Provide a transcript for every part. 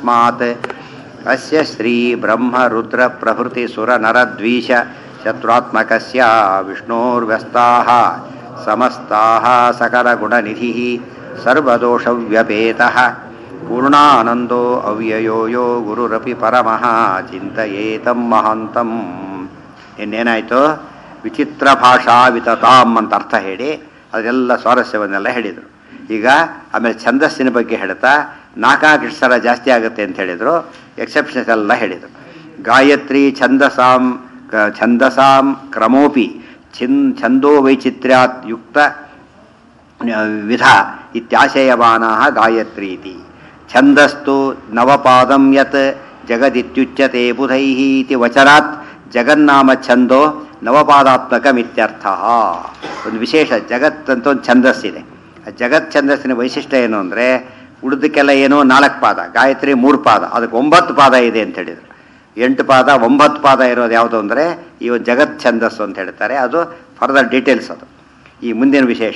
ತಸ್ಮಾತ್ ಅಸ್ಯ ಶ್ರೀ ಬ್ರಹ್ಮ ರುದ್ರ ಪ್ರಭೃತಿ ಸುರ ನರದ್ವೀಷ ಶತ್ರುತ್ಮಕಸ್ಯ ವಿಷ್ಣೋರ್ವ್ಯಸ್ತಾಃ ಸಮಸ್ತಾಃ ಸಕಲಗುಣನಿಧಿಃ ಸರ್ವದೋಷವ್ಯಪೇತಃ ಪೂರ್ಣಾನಂದೋ ಅವ್ಯಯೋ ಯೋ ಗುರುರಪಿ ಪರಮಃ ಚಿಂತಯೇತಂ ಮಹಾಂತಂ. ಇನ್ನೇನಾಯಿತು? ವಿಚಿತ್ರ ಭಾಷಾ ವಿತತಾಂ ಅಂತ ಅರ್ಥ ಹೇಳಿ ಅದೆಲ್ಲ ಸ್ವಾರಸ್ಯವನ್ನೆಲ್ಲ ಹೇಳಿದರು. ಈಗ ಆಮೇಲೆ ಛಂದಸ್ಸಿನ ಬಗ್ಗೆ ಹೇಳ್ತಾ ನಾಲ್ಕು ಅಕ್ಷರ ಜಾಸ್ತಿ ಆಗುತ್ತೆ ಅಂತ ಹೇಳಿದರು. ಎಕ್ಸೆಪ್ಷನ್ಸ್ ಎಲ್ಲ ಹೇಳಿದರು. ಗಾಯತ್ರಿ ಛಂದಸಾಂ ಕ್ರಮೋಪಿ ಛಂದೋ ವೈಚಿತ್ರ್ಯಾತ್ ಯುಕ್ತ ವಿಧ ಇತ್ಯಾಶಯಮಾನಃ ಗಾಯತ್ರೀತಿ. ಛಂದಸ್ತು ನವಪಾದಂ ಯತ್ ಜಗದಿತ್ಯುಚ್ಯತೆ ಬುಧೈಃ ಇತಿ ವಚನಾತ್ ಜಗನ್ನಾಮ ಛಂದೋ ನವಪಾದಾತ್ಮಕಮಿತ್ಯರ್ಥ. ಒಂದು ವಿಶೇಷ ಜಗತ್ತಂತ ಒಂದು ಛಂದಸ್ಸಿದೆ. ಆ ಜಗತ್ ಛಂದಸ್ಸಿನ ವೈಶಿಷ್ಟ್ಯ ಏನು ಅಂದರೆ ಉಳಿದಕ್ಕೆಲ್ಲ ಏನೋ 4 ಪಾದ, ಗಾಯತ್ರಿ 3 ಪಾದ, ಅದಕ್ಕೆ 9 ಪಾದ ಇದೆ ಅಂತ ಹೇಳಿದರು. 8 ಪಾದ 9 ಪಾದ ಇರೋದು ಯಾವುದು ಅಂದರೆ ಈ ಒಂದು ಜಗತ್ ಛಂದಸ್ಸು ಅಂತ ಹೇಳ್ತಾರೆ. ಅದು ಫರ್ದರ್ ಡೀಟೇಲ್ಸ್. ಅದು ಈ ಮುಂದಿನ ವಿಶೇಷ.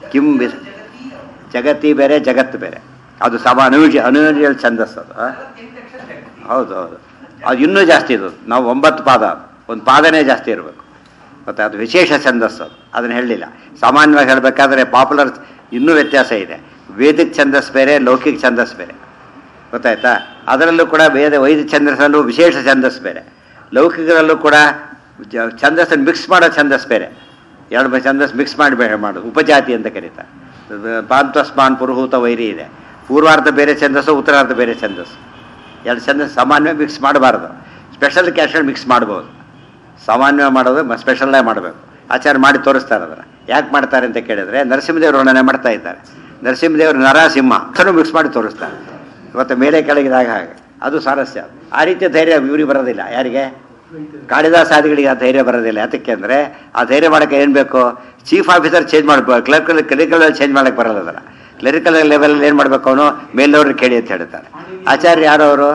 ಜಗತಿ ಬೇರೆ ಜಗತ್ತು ಬೇರೆ, ಅದು ಅನ್ಯೂಜುವಲ್ ಛಂದಸ್ಸು. ಅದು ಹೌದು ಹೌದು, ಅದು ಇನ್ನೂ ಜಾಸ್ತಿ ಇದು. ನಾವು 9 ಪಾದ, ಒಂದು ಪಾದನೇ ಜಾಸ್ತಿ ಇರಬೇಕು. ಮತ್ತು ಅದು ವಿಶೇಷ ಛಂದಸ್ಸು. ಅದನ್ನು ಹೇಳಲಿಲ್ಲ. ಸಾಮಾನ್ಯವಾಗಿ ಹೇಳಬೇಕಾದ್ರೆ ಪಾಪ್ಯುಲರ್ ಇನ್ನೂ ವ್ಯತ್ಯಾಸ ಇದೆ. ವೇದಿಕ್ ಛಂದಸ್ ಬೇರೆ, ಲೌಕಿಕ ಛಂದಸ್ ಬೇರೆ. ಗೊತ್ತಾಯ್ತಾ? ಅದರಲ್ಲೂ ಕೂಡ ವೈದಿಕ ಛಂದಸ್ಸಲ್ಲೂ ವಿಶೇಷ ಛಂದಸ್ ಬೇರೆ, ಲೌಕಿಕರಲ್ಲೂ ಕೂಡ ಛಂದಸ್ಸನ್ನು ಮಿಕ್ಸ್ ಮಾಡೋ ಛಂದಸ್ ಬೇರೆ. 2 ಛಂದಸ್ ಮಿಕ್ಸ್ ಮಾಡಿ ಮಾಡೋದು ಉಪಜಾತಿ ಅಂತ ಕರೀತಾರೆ. ಪಾಂತ್ವಸ್ಮಾನ್ ಪುರುಹೂತ ವೈರಿ ಇದೆ. ಪೂರ್ವಾರ್ಧ ಬೇರೆ ಛಂದಸ್ಸು, ಉತ್ತರಾರ್ಧ ಬೇರೆ ಛಂದಸ್ಸು. 2 ಛಂದಸ್ ಸಾಮಾನ್ಯವಾಗಿ ಮಿಕ್ಸ್ ಮಾಡಬಾರ್ದು. ಸ್ಪೆಷಲ್ ಕ್ಯಾಶಲ್ಲಿ ಮಿಕ್ಸ್ ಮಾಡ್ಬೋದು. ಸಾಮಾನ್ಯವಾಗಿ ಮಾಡೋದು ಸ್ಪೆಷಲ್ಲೇ ಮಾಡಬೇಕು. ಆಚಾರ ಮಾಡಿ ತೋರಿಸ್ತಾರೆ. ಅದನ್ನು ಯಾಕೆ ಮಾಡ್ತಾರೆ ಅಂತ ಕೇಳಿದ್ರೆ ನರಸಿಂಹದೇವರು ವರ್ಣನೆ ಮಾಡ್ತಾ ಇದ್ದಾರೆ. ನರಸಿಂಹದೇವರು ನರಸಿಂಹ ಅದನ್ನು ಮಿಕ್ಸ್ ಮಾಡಿ ತೋರಿಸ್ತಾರೆ. ಇವತ್ತು ಮೇಲೆ ಕೆಳಗಿದಾಗ ಹಾಗೆ ಅದು ಸ್ವಾರಸ್ಯ. ಆ ರೀತಿಯ ಧೈರ್ಯ ಇವ್ರಿಗೆ ಬರೋದಿಲ್ಲ. ಯಾರಿಗೆ? ಕಾಳಿದಾಸಾದಿಗಳಿಗೆ ಆ ಧೈರ್ಯ ಬರೋದಿಲ್ಲ. ಯಾತಕ್ಕೆ ಅಂದರೆ ಆ ಧೈರ್ಯ ಮಾಡೋಕ್ಕೆ ಏನು ಬೇಕು? ಚೀಫ್ ಆಫೀಸರ್ ಚೇಂಜ್ ಮಾಡಬೇಕು. ಕ್ಲರಿಕಲ್ ಚೇಂಜ್ ಮಾಡೋಕ್ಕೆ ಬರೋಲ್ಲ. ಅದರ ಕ್ಲರಿಕಲ್ ಲೆವೆಲಲ್ಲಿ ಏನು ಮಾಡಬೇಕು? ಅವನು ಮೇಲವ್ರಿಗೆ ಕೇಳಿ ಅಂತ ಹೇಳ್ತಾರೆ. ಆಚಾರ್ಯ ಯಾರು ಅವರು?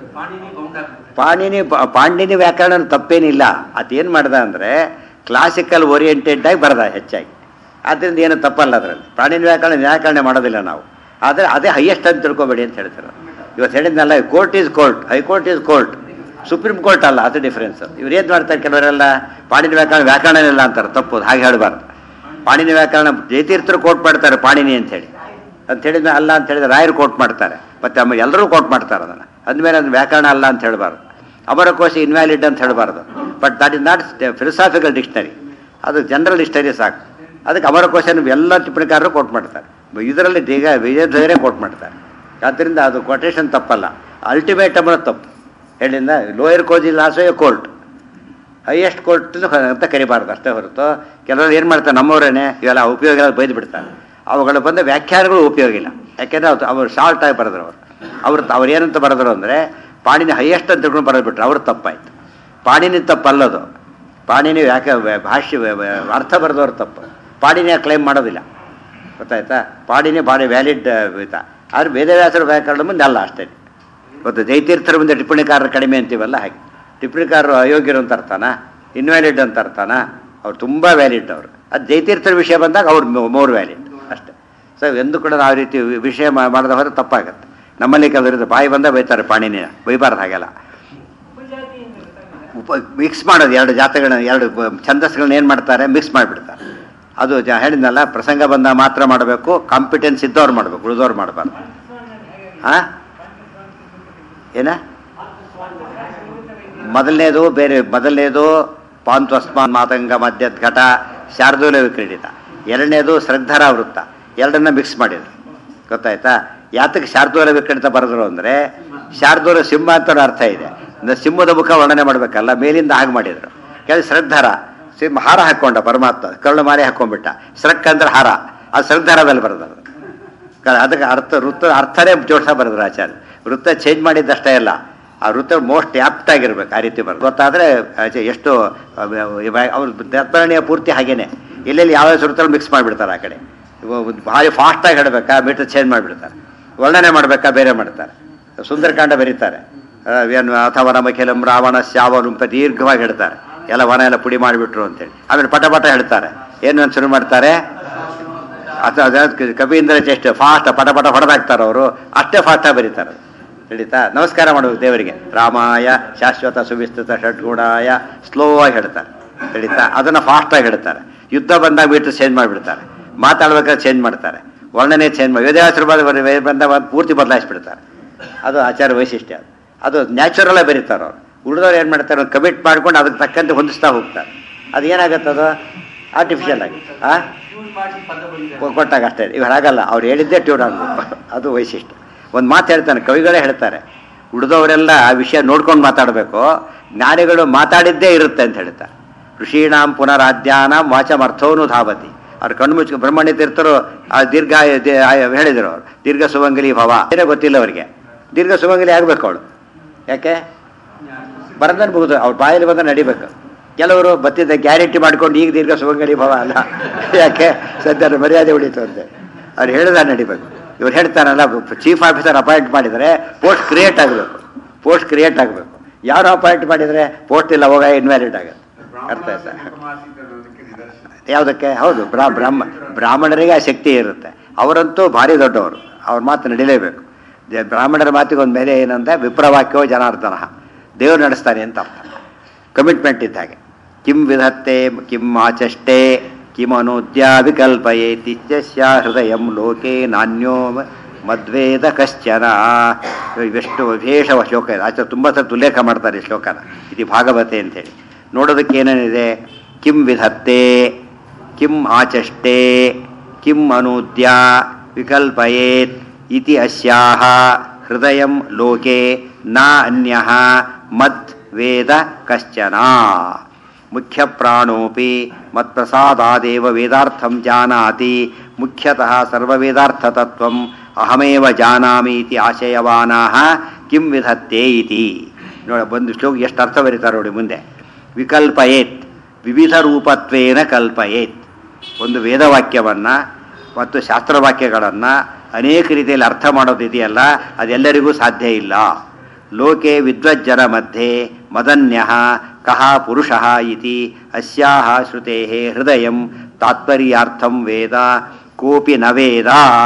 ಪಾಣಿನಿ ವ್ಯಾಕರಣ ತಪ್ಪೇನಿಲ್ಲ. ಅದೇನು ಮಾಡ್ದ ಅಂದರೆ ಕ್ಲಾಸಿಕಲ್ ಓರಿಯೆಂಟೆಡ್ ಆಗಿ ಬರದ ಹೆಚ್ಚಾಗಿ. ಆದ್ದರಿಂದ ಏನು ತಪ್ಪಲ್ಲ ಅದರಲ್ಲಿ. ಪಾಣಿನಿ ವ್ಯಾಕರಣ ಮಾಡೋದಿಲ್ಲ ನಾವು. ಆದರೆ ಅದೇ ಹೈಯೆಸ್ಟ್ ಅಂತ ತಿಳ್ಕೊಬೇಡಿ ಅಂತ ಹೇಳ್ತಾರೆ. ಇವತ್ತು ಹೇಳಿದ್ನಲ್ಲ, court is court, high court is court, supreme court ಅಲ್ಲ. ಅದು ಡಿಫ್ರೆನ್ಸ್. ಇವ್ರು ಏನು ಮಾಡ್ತಾರೆ ಕೆಲವರೆಲ್ಲ ಪಾಣಿನಿ ವ್ಯಾಕರಣ ಇಲ್ಲ ಅಂತಾರೆ. ತಪ್ಪೋದು, ಹಾಗೆ ಹೇಳಬಾರ್ದು. ಪಾಣಿನಿ ವ್ಯಾಕರಣ ಜಯತೀರ್ಥರು ಕೋರ್ಟ್ ಮಾಡ್ತಾರೆ ಪಾಣಿನಿ ಅಂತೇಳಿ ಅಂತ ಹೇಳಿದ್ರೆ ಅಲ್ಲ ಅಂತ ಹೇಳಿದ್ರೆ ರಾಯರು ಕೋರ್ಟ್ ಮಾಡ್ತಾರೆ. ಮತ್ತು ಆಮೇಲೆ ಎಲ್ಲರೂ ಕೋರ್ಟ್ ಮಾಡ್ತಾರೆ ಅದನ್ನು. ಅಂದಮೇಲೆ ಅದು ವ್ಯಾಕರಣ ಅಲ್ಲ ಅಂತ ಹೇಳಬಾರ್ದು. ಅಮರಕೋಶ ಇನ್ವ್ಯಾಲಿಡ್ ಅಂತ ಹೇಳಬಾರ್ದು. But that is not philosophical dictionary, ಅದು ಜನರಲ್ ಡಿಕ್ಷನರಿ ಸಾಕು. ಅದಕ್ಕೆ ಅಮರಕೋಶನ ಎಲ್ಲ ಟಿಪ್ಪಣಿಕಾರರು ಕೋಟ್ ಮಾಡ್ತಾರೆ. ಇದರಲ್ಲಿ ವಿಜಯಧ್ವಜರೇ ಕೋಟ್ ಮಾಡ್ತಾರೆ. ಆದ್ದರಿಂದ ಅದು ಕೊಟೇಶನ್ ತಪ್ಪಲ್ಲ. ಅಲ್ಟಿಮೇಟಮ್ ತಪ್ಪು. ಹೇಳಿಂದ lower court is also a court, highest court ಅಂತ ಕರಿಬಾರ್ದು ಅಷ್ಟೇ ಹೊರತು. ಕೆಲವರು ಏನು ಮಾಡ್ತಾರೆ, ನಮ್ಮವರೇನೆ ಇವೆಲ್ಲ ಉಪಯೋಗ ಬೈದು ಬಿಡ್ತಾರೆ. ಅವುಗಳು ಬಂದ ವ್ಯಾಖ್ಯಾನಗಳು ಉಪಯೋಗ ಇಲ್ಲ. ಯಾಕೆಂದರೆ ಅವರು ಶಾರ್ಟ್ ಆಗಿ ಬರೆದ್ರು. ಅವ್ರು ಏನಂತ ಬರೆದ್ರು ಅಂದರೆ ಪಾಣಿನಿ ಹೈಯೆಸ್ಟ್ ಅಂತ ತಿಳ್ಕೊಂಡು ಬರೆದ್ಬಿಟ್ರು. ಅವ್ರು ತಪ್ಪಾಯಿತು. ಪಾಣಿನಿ ತಪ್ಪಲ್ಲದು. ಪಾಣಿನಿ ಭಾಷ್ಯ ಅರ್ಥ ಬರೆದವ್ರು ತಪ್ಪು. ಪಾಣಿನಿ ಕ್ಲೈಮ್ ಮಾಡೋದಿಲ್ಲ. ಗೊತ್ತಾಯ್ತಾ? ಪಾಣಿನಿ ಭಾಳ ವ್ಯಾಲಿಡ್ ಆಯಿತಾ. ಆದರೆ ವೇದವ್ಯಾಸರ ವ್ಯಾಕರಣ ಮುಂದೆ ಅಲ್ಲ ಅಷ್ಟೇ. ಇವತ್ತು ಜಯತೀರ್ಥರ ಮುಂದೆ ಟಿಪ್ಪಣಿಕಾರರು ಕಡಿಮೆ ಅಂತೀವಲ್ಲ, ಹಾಗೆ ಟಿಪ್ಪಣಿಕಾರರು ಅಯೋಗ್ಯರು ಅಂತ ಅರ್ಥನಾ? ಇನ್ವ್ಯಾಲಿಡ್ ಅಂತ ಅರ್ಥನಾ? ಅವ್ರು ತುಂಬ ವ್ಯಾಲಿಡ್ ಅವರು. ಅದು ಜಯತೀರ್ಥರ ವಿಷಯ ಬಂದಾಗ ಅವ್ರು ಮೋರ್ ವ್ಯಾಲಿಡ್ ಅಷ್ಟೇ. ಸೊ ಎಂದು ಕೂಡ ಆ ರೀತಿ ವಿಷಯ ಮಾಡಿದ ಹೊರ ತಪ್ಪಾಗತ್ತೆ. ನಮ್ಮಲ್ಲಿ ಕೆಲವರಿದ್ದು ಬಾಯಿ ಬಂದ ಬೈತಾರೆ, ಪಾಣಿನಿನ ಬೈಬಾರ್ದು. ಹಾಗೆಲ್ಲ ಮಿಕ್ಸ್ ಮಾಡೋದು. 2 ಜಾತಗಳನ್ನ 2 ಛಂದಸ್ಗಳನ್ನ ಏನು ಮಾಡ್ತಾರೆ? ಮಿಕ್ಸ್ ಮಾಡಿಬಿಡ್ತಾರೆ. ಅದು ಹೇಳಿದ್ನಲ್ಲ, ಪ್ರಸಂಗ ಬಂದ ಮಾತ್ರ ಮಾಡಬೇಕು. ಕಾಂಪಿಟೆನ್ಸ್ ಇದ್ದವ್ರು ಮಾಡಬೇಕು, ಉಳಿದವ್ರು ಮಾಡಬಾರ್ದು. ಹಾಂ, ಏನ ಮೊದಲನೇದು ಪಾಂತ್ವಸ್ಮಾನ್ ಮಾತಂಗ ಮಧ್ಯದ್ಘಟ ಶಾರ್ದೂಲ ವಿಕ್ರೀಡಿತ. 2ನೇದು ಶ್ರದ್ಧರ ವೃತ್ತ. 2ನ್ನ ಮಿಕ್ಸ್ ಮಾಡಿದ್ರು. ಗೊತ್ತಾಯ್ತಾ? ಯಾತಕ್ಕೆ ಶಾರ್ದೂಲ ವಿಕ್ರೀಡಿತ ಬರೆದ್ರು ಅಂದರೆ ಶಾರ್ದೂಲ ಸಿಂಹ ಅಂತ ಅರ್ಥ ಇದೆ. ಸಿಂಹದ ಮುಖ ವರ್ಣನೆ ಮಾಡಬೇಕಲ್ಲ, ಮೇಲಿಂದ ಹಾಗೆ ಮಾಡಿದರು. ಕೆಲವು ಶ್ರದ್ಧರ ಸಿಂಹ ಹಾರ ಹಾಕ್ಕೊಂಡ ಪರಮಾತ್ಮ, ಕರುಳು ಮಾರಿ ಹಾಕ್ಕೊಂಡ್ಬಿಟ್ಟ. ಸ್ರಕ್ ಅಂದ್ರೆ ಹಾರ, ಅದು ಶ್ರದ್ಧರದಲ್ಲಿ ಬರೆದ್ರು. ಅದಕ್ಕೆ ವೃತ್ತ ಅರ್ಥನೇ ಜೋಡಿಸ ಬರೆದ್ರು ಆಚಾರ್ಯ. ವೃತ್ತ ಚೇಂಜ್ ಮಾಡಿದ್ದಷ್ಟೇ ಅಲ್ಲ, ಆ ವೃತ್ತ ಮೋಸ್ಟ್ ಆ್ಯಪ್ಟ್ ಆಗಿರ್ಬೇಕು. ಆ ರೀತಿ ಬರೋದು ಗೊತ್ತಾದರೆ ಎಷ್ಟು ಅವ್ರು ದರ್ಪಣೀಯ ಪೂರ್ತಿ ಹಾಗೇನೆ. ಎಲ್ಲೆಲ್ಲಿ ಯಾವ ವೃತ್ತಲ್ಲಿ ಮಿಕ್ಸ್ ಮಾಡಿಬಿಡ್ತಾರೆ. ಆ ಕಡೆ ಭಾರಿ ಫಾಸ್ಟಾಗಿ ಹೇಳಬೇಕಾ, ಮೀಟರ್ ಚೇಂಜ್ ಮಾಡಿಬಿಡ್ತಾರೆ. ವರ್ಣನೆ ಮಾಡಬೇಕಾ, ಬೇರೆ ಮಾಡ್ತಾರೆ. ಸುಂದರಕಾಂಡ ಬರೀತಾರೆ. ಅಥವಾ ನಮಖಿಲಂ ರಾವಣ ಶ್ಯಾವನು ಅಂತ ದೀರ್ಘವಾಗಿ ಹೇಳ್ತಾರೆ. ಎಲ್ಲ ವನ ಎಲ್ಲ ಪುಡಿ ಮಾಡಿಬಿಟ್ರು ಅಂತೇಳಿ. ಆಮೇಲೆ ಪಟ ಹೇಳ್ತಾರೆ. ಏನು ಅಂತ ಶುರು ಮಾಡ್ತಾರೆ? ಕವೀಂದ್ರ ಚೇಷ್ಟೆ ಫಾಸ್ಟ್ ಪಟ ಹೊಡೆದಾಕ್ತಾರೆ ಅವರು. ಅಷ್ಟೇ ಫಾಸ್ಟಾಗಿ ಬರೀತಾರೆ. ತಿಳಿತಾ? ನಮಸ್ಕಾರ ಮಾಡಬೇಕು ದೇವರಿಗೆ. ರಾಮಾಯ ಶಾಶ್ವತ ಸುವಿಸ್ತೃತ ಷಡ್ಗುಣಾಯ ಸ್ಲೋ ಆಗಿ ಹೇಳ್ತಾರೆ, ತಿಳಿತಾ? ಅದನ್ನು ಫಾಸ್ಟಾಗಿ ಹೇಳ್ತಾರೆ. ಯುದ್ಧ ಬಂದಾಗ ಬಿಟ್ಟು ಚೇಂಜ್ ಮಾಡಿಬಿಡ್ತಾರೆ, ಮಾತಾಡ್ಬೇಕಾದ್ರೆ ಚೇಂಜ್ ಮಾಡ್ತಾರೆ, ವರ್ಣನೆ ಚೇಂಜ್ ಮಾಡಿ ವೇದವ್ಯಾಸರು ಬಂದಾಗ ಪೂರ್ತಿ ಬದಲಾಯಿಸ್ಬಿಡ್ತಾರೆ. ಅದು ಆಚಾರ ವೈಶಿಷ್ಟ್ಯ. ಅದು ನ್ಯಾಚುರಲಾಗಿ ಬರೀತಾರೆ ಅವ್ರು. ಉಳಿದವ್ರು ಏನು ಮಾಡ್ತಾರೆ, ಕಮಿಟ್ ಮಾಡ್ಕೊಂಡು ಅದಕ್ಕೆ ತಕ್ಕಂತೆ ಹೊಂದಿಸ್ತಾ ಹೋಗ್ತಾರೆ. ಅದು ಏನಾಗುತ್ತದು ಆರ್ಟಿಫಿಷಿಯಲ್ ಆಗಿ ಕೊಟ್ಟಾಗ ಅಷ್ಟೇ. ಇವ್ರು ಹಾಗಲ್ಲ, ಅವ್ರು ಹೇಳಿದ್ದೇ ಟ್ಯೂನ್ ಆಗಬೇಕು, ಅದು ವೈಶಿಷ್ಟ್ಯ. ಒಂದು ಮಾತು ಹೇಳ್ತಾನೆ, ಕವಿಗಳೇ ಹೇಳ್ತಾರೆ, ಉಳಿದವರೆಲ್ಲ ವಿಷಯ ನೋಡ್ಕೊಂಡು ಮಾತಾಡಬೇಕು, ಜ್ಞಾನಿಗಳು ಮಾತಾಡಿದ್ದೇ ಇರುತ್ತೆ ಅಂತ ಹೇಳ್ತಾರೆ. ಋಷೀಣಾಂ ಪುನರಾಧ್ಯಾನಾಂ ವಾಚಮರ್ಥವನು ಧಾವತಿ. ಅವ್ರು ಕಣ್ಣು ಮುಚ್ಚ ಬ್ರಹ್ಮಣ್ಯ ತೀರ್ಥರು ಆ ದೀರ್ಘ ಹೇಳಿದರು. ಅವರು ದೀರ್ಘ ಸುಮಂಗಲಿ ಭವ ಏನೇ ಗೊತ್ತಿಲ್ಲ ಅವರಿಗೆ. ದೀರ್ಘ ಸುಮಂಗಲಿ ಆಗಬೇಕು ಅವಳು. ಯಾಕೆ ಬರದನ್ನು ಮುಗಿದು ಅವ್ರು ಬಾಯಲ್ಲಿ ಬಂದ ನಡಿಬೇಕು. ಕೆಲವರು ಬತ್ತಿದ್ದ ಗ್ಯಾರಂಟಿ ಮಾಡ್ಕೊಂಡು ಈಗ ದೀರ್ಘ ಸುಮಂಗಲಿ ಭವ ಅಲ್ಲ, ಯಾಕೆ ಸದ್ಯ ಮರ್ಯಾದೆ ಉಳಿತು ಅಂತೆ. ಅವ್ರು ಹೇಳಿದ ನಡಿಬೇಕು. ಇವ್ರು ಹೇಳ್ತಾರಲ್ಲ, ಚೀಫ್ ಆಫೀಸರ್ ಅಪಾಯಿಂಟ್ ಮಾಡಿದರೆ ಪೋಸ್ಟ್ ಕ್ರಿಯೇಟ್ ಆಗಬೇಕು, ಪೋಸ್ಟ್ ಕ್ರಿಯೇಟ್ ಆಗಬೇಕು. ಯಾರು ಅಪಾಯಿಂಟ್ ಮಾಡಿದರೆ ಪೋಸ್ಟ್ ಇಲ್ಲ, ಹೋಗ ಇನ್ವ್ಯಾಲಿಡ್ ಆಗುತ್ತೆ. ಅರ್ಥ ಆಯ್ತಾ? ಯಾವುದಕ್ಕೆ? ಹೌದು, ಬ್ರಾಹ್ಮಣರಿಗೆ ಆ ಶಕ್ತಿ ಇರುತ್ತೆ. ಅವರಂತೂ ಭಾರಿ ದೊಡ್ಡವರು, ಅವ್ರ ಮಾತು ನಡಿಲೇಬೇಕು. ಬ್ರಾಹ್ಮಣರ ಮಾತಿಗೆ ಒಂದು ಮೇಲೆ ಏನಂದ್ರೆ ವಿಪ್ರವಾಕ್ಯೋ ಜನಾರ್ದನ, ದೇವರು ನಡೆಸ್ತಾನೆ ಅಂತ ಅರ್ಥ. ಕಮಿಟ್ಮೆಂಟ್ ಇದ್ದಾಗೆ. ಕಿಂ ವಿಧತ್ತೆ ಕಿಂ ಆಚಷ್ಟೆ ಕಿಂ ಅನೂದ್ಯ ವಿಕಲ್ಪಯೇತಿತ್ಯಸ್ಯ ಹೃದಯಂ ಲೋಕೆ ನಾನ್ಯೋ ಮದ್ವೇದ ಕಶ್ಚನ. ಇವೆಷ್ಟು ವಿಶೇಷ ಶ್ಲೋಕ ಇದೆ. ಆಚಾರ್ಯ ತುಂಬ ಸಲ ಉಲ್ಲೇಖ ಮಾಡ್ತಾರೆ ಈ ಶ್ಲೋಕನ, ಇದು ಭಾಗವತೆ ಅಂತೇಳಿ. ನೋಡೋದಕ್ಕೆ ಏನೇನಿದೆ? ಕಿಂ ವಿಧತ್ತೆ, ಕಿಂ ಆಚಷ್ಟೆ, ಕಿಂ ಅನೂದ್ಯ ವಿಕಲ್ಪಯೇತ್ ಇತಿ ಅಸ್ಯಾಹ ಹೃದಯಂ ಲೋಕೆ ನ ಅನ್ಯಃ ಮದ್ ವೇದ ಕಶ್ಚನ. ಮುಖ್ಯ ಪ್ರಾಣೋಪಿ ಮತ್ಪ್ರಸಾದಾದೇವ ವೇದಾರ್ಥಂ ಜಾನಾತಿ. ಮುಖ್ಯತಃ ಸರ್ವವೇದಾರ್ಥತತ್ವಂ ಅಹಮೇವ ಜಾನಾಮಿ ಇತಿ ಆಶಯವಾನಾಹ ಕಿಂ ವಿಧತ್ತೆ ಇತಿ. ನೋಡಿ, ಒಂದು ಶ್ಲೋಕ ಎಷ್ಟು ಅರ್ಥ ಬರೀತಾರೆ ನೋಡಿ ಮುಂದೆ. ವಿಕಲ್ಪಯೇತ್, ವಿವಿಧ ರೂಪತ್ವೇನ ಕಲ್ಪಯೇತ್. ಒಂದು ವೇದವಾಕ್ಯವನ್ನು ಮತ್ತು ಶಾಸ್ತ್ರವಾಕ್ಯಗಳನ್ನು ಅನೇಕ ರೀತಿಯಲ್ಲಿ ಅರ್ಥ ಮಾಡೋದಿದೆಯಲ್ಲ, ಅದೆಲ್ಲರಿಗೂ ಸಾಧ್ಯ ಇಲ್ಲ. ಲೋಕೆ ವಿದ್ವಜ್ಜನ ಮಧ್ಯೆ ಮದನ್ಯಃ ಕಹ ಪುರುಷಃ ಇತಿ ಅಸ್ಯಾಹ ಶ್ರುತೇಃ ಹೃದಯಂ ತಾತ್ಪರ್ಯಾರ್ಥಂ ವೇದ ಕೋಪಿ ನ ವೇದ.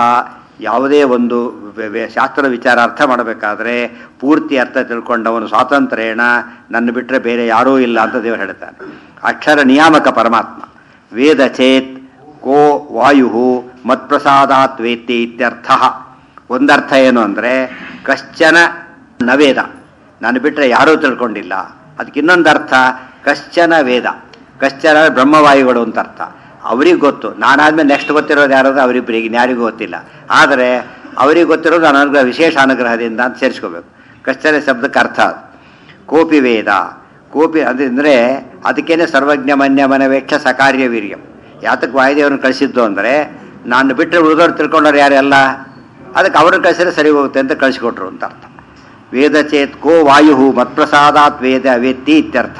ಯಾವುದೇ ಒಂದು ಶಾಸ್ತ್ರ ವಿಚಾರ ಅರ್ಥ ಮಾಡಬೇಕಾದ್ರೆ ಪೂರ್ತಿ ಅರ್ಥ ತಿಳ್ಕೊಂಡವನು ಸ್ವಾತಂತ್ರ್ಯೇಣ ನನ್ನ ಬಿಟ್ಟರೆ ಬೇರೆ ಯಾರೂ ಇಲ್ಲ ಅಂತ ದೇವರು ಹೇಳ್ತಾನೆ. ಅಕ್ಷರ ನಿಯಾಮಕ ಪರಮಾತ್ಮ. ವೇದ ಚೇತ್ ಕೋ ವಾಯು ಮತ್ಪ್ರಸಾದಾತ್ ವೇತ್ತಿ ಇತ್ಯರ್ಥ. ಒಂದರ್ಥ ಏನು ಅಂದರೆ ಕಶ್ಚನ ನವೇದ, ನಾನು ಬಿಟ್ಟರೆ ಯಾರೂ ತಿಳ್ಕೊಂಡಿಲ್ಲ. ಅದಕ್ಕೆ ಇನ್ನೊಂದು ಅರ್ಥ ಕಶ್ಚನ ವೇದ. ಕಶ್ಚನ ಬ್ರಹ್ಮವಾಯುಗಳು ಅಂತ ಅರ್ಥ. ಅವ್ರಿಗೆ ಗೊತ್ತು, ನಾನಾದ್ಮೇಲೆ ನೆಕ್ಸ್ಟ್ ಗೊತ್ತಿರೋದು ಯಾರಾದ್ರೂ ಅವರಿಬ್ಬರಿಗೆ, ಇನ್ಯಾರಿಗೂ ಗೊತ್ತಿಲ್ಲ. ಆದರೆ ಅವರಿಗೆ ಗೊತ್ತಿರೋದು ಅನುಗ್ರಹ, ವಿಶೇಷ ಅನುಗ್ರಹದಿಂದ ಅಂತ ಸೇರಿಸ್ಕೋಬೇಕು. ಕಶ್ಚನ ಶಬ್ದಕ್ಕೆ ಅರ್ಥ ಅದು. ಕೋಪಿ ವೇದ, ಕೋಪಿ ಅಂದರೆ ಅದಕ್ಕೇನೆ ಸರ್ವಜ್ಞ ಮನ್ಯ ಮನವೇಕ್ಷ ಸಕಾರ್ಯ ವೀರ್ಯಂ. ಯಾತಕ್ಕೆ ವಾಯುದೇವ್ರನ್ನ ಕಳಿಸಿದ್ದು ಅಂದರೆ ನಾನು ಬಿಟ್ಟರೆ ಉಳಿದವ್ರು ತಿಳ್ಕೊಂಡವ್ರು ಯಾರೆಲ್ಲ, ಅದಕ್ಕೆ ಅವ್ರನ್ನ ಕಳಿಸಿದ್ರೆ ಸರಿ ಹೋಗುತ್ತೆ ಅಂತ ಕಳಿಸ್ಕೊಟ್ರು ಅಂತ ಅರ್ಥ. ವೇದ ಚೇತ್ ಕೋ ವಾಯು ಮತ್ಪ್ರಸಾದಾತ್ ವೇದ ವೇತ್ತಿ ಇತ್ಯರ್ಥ.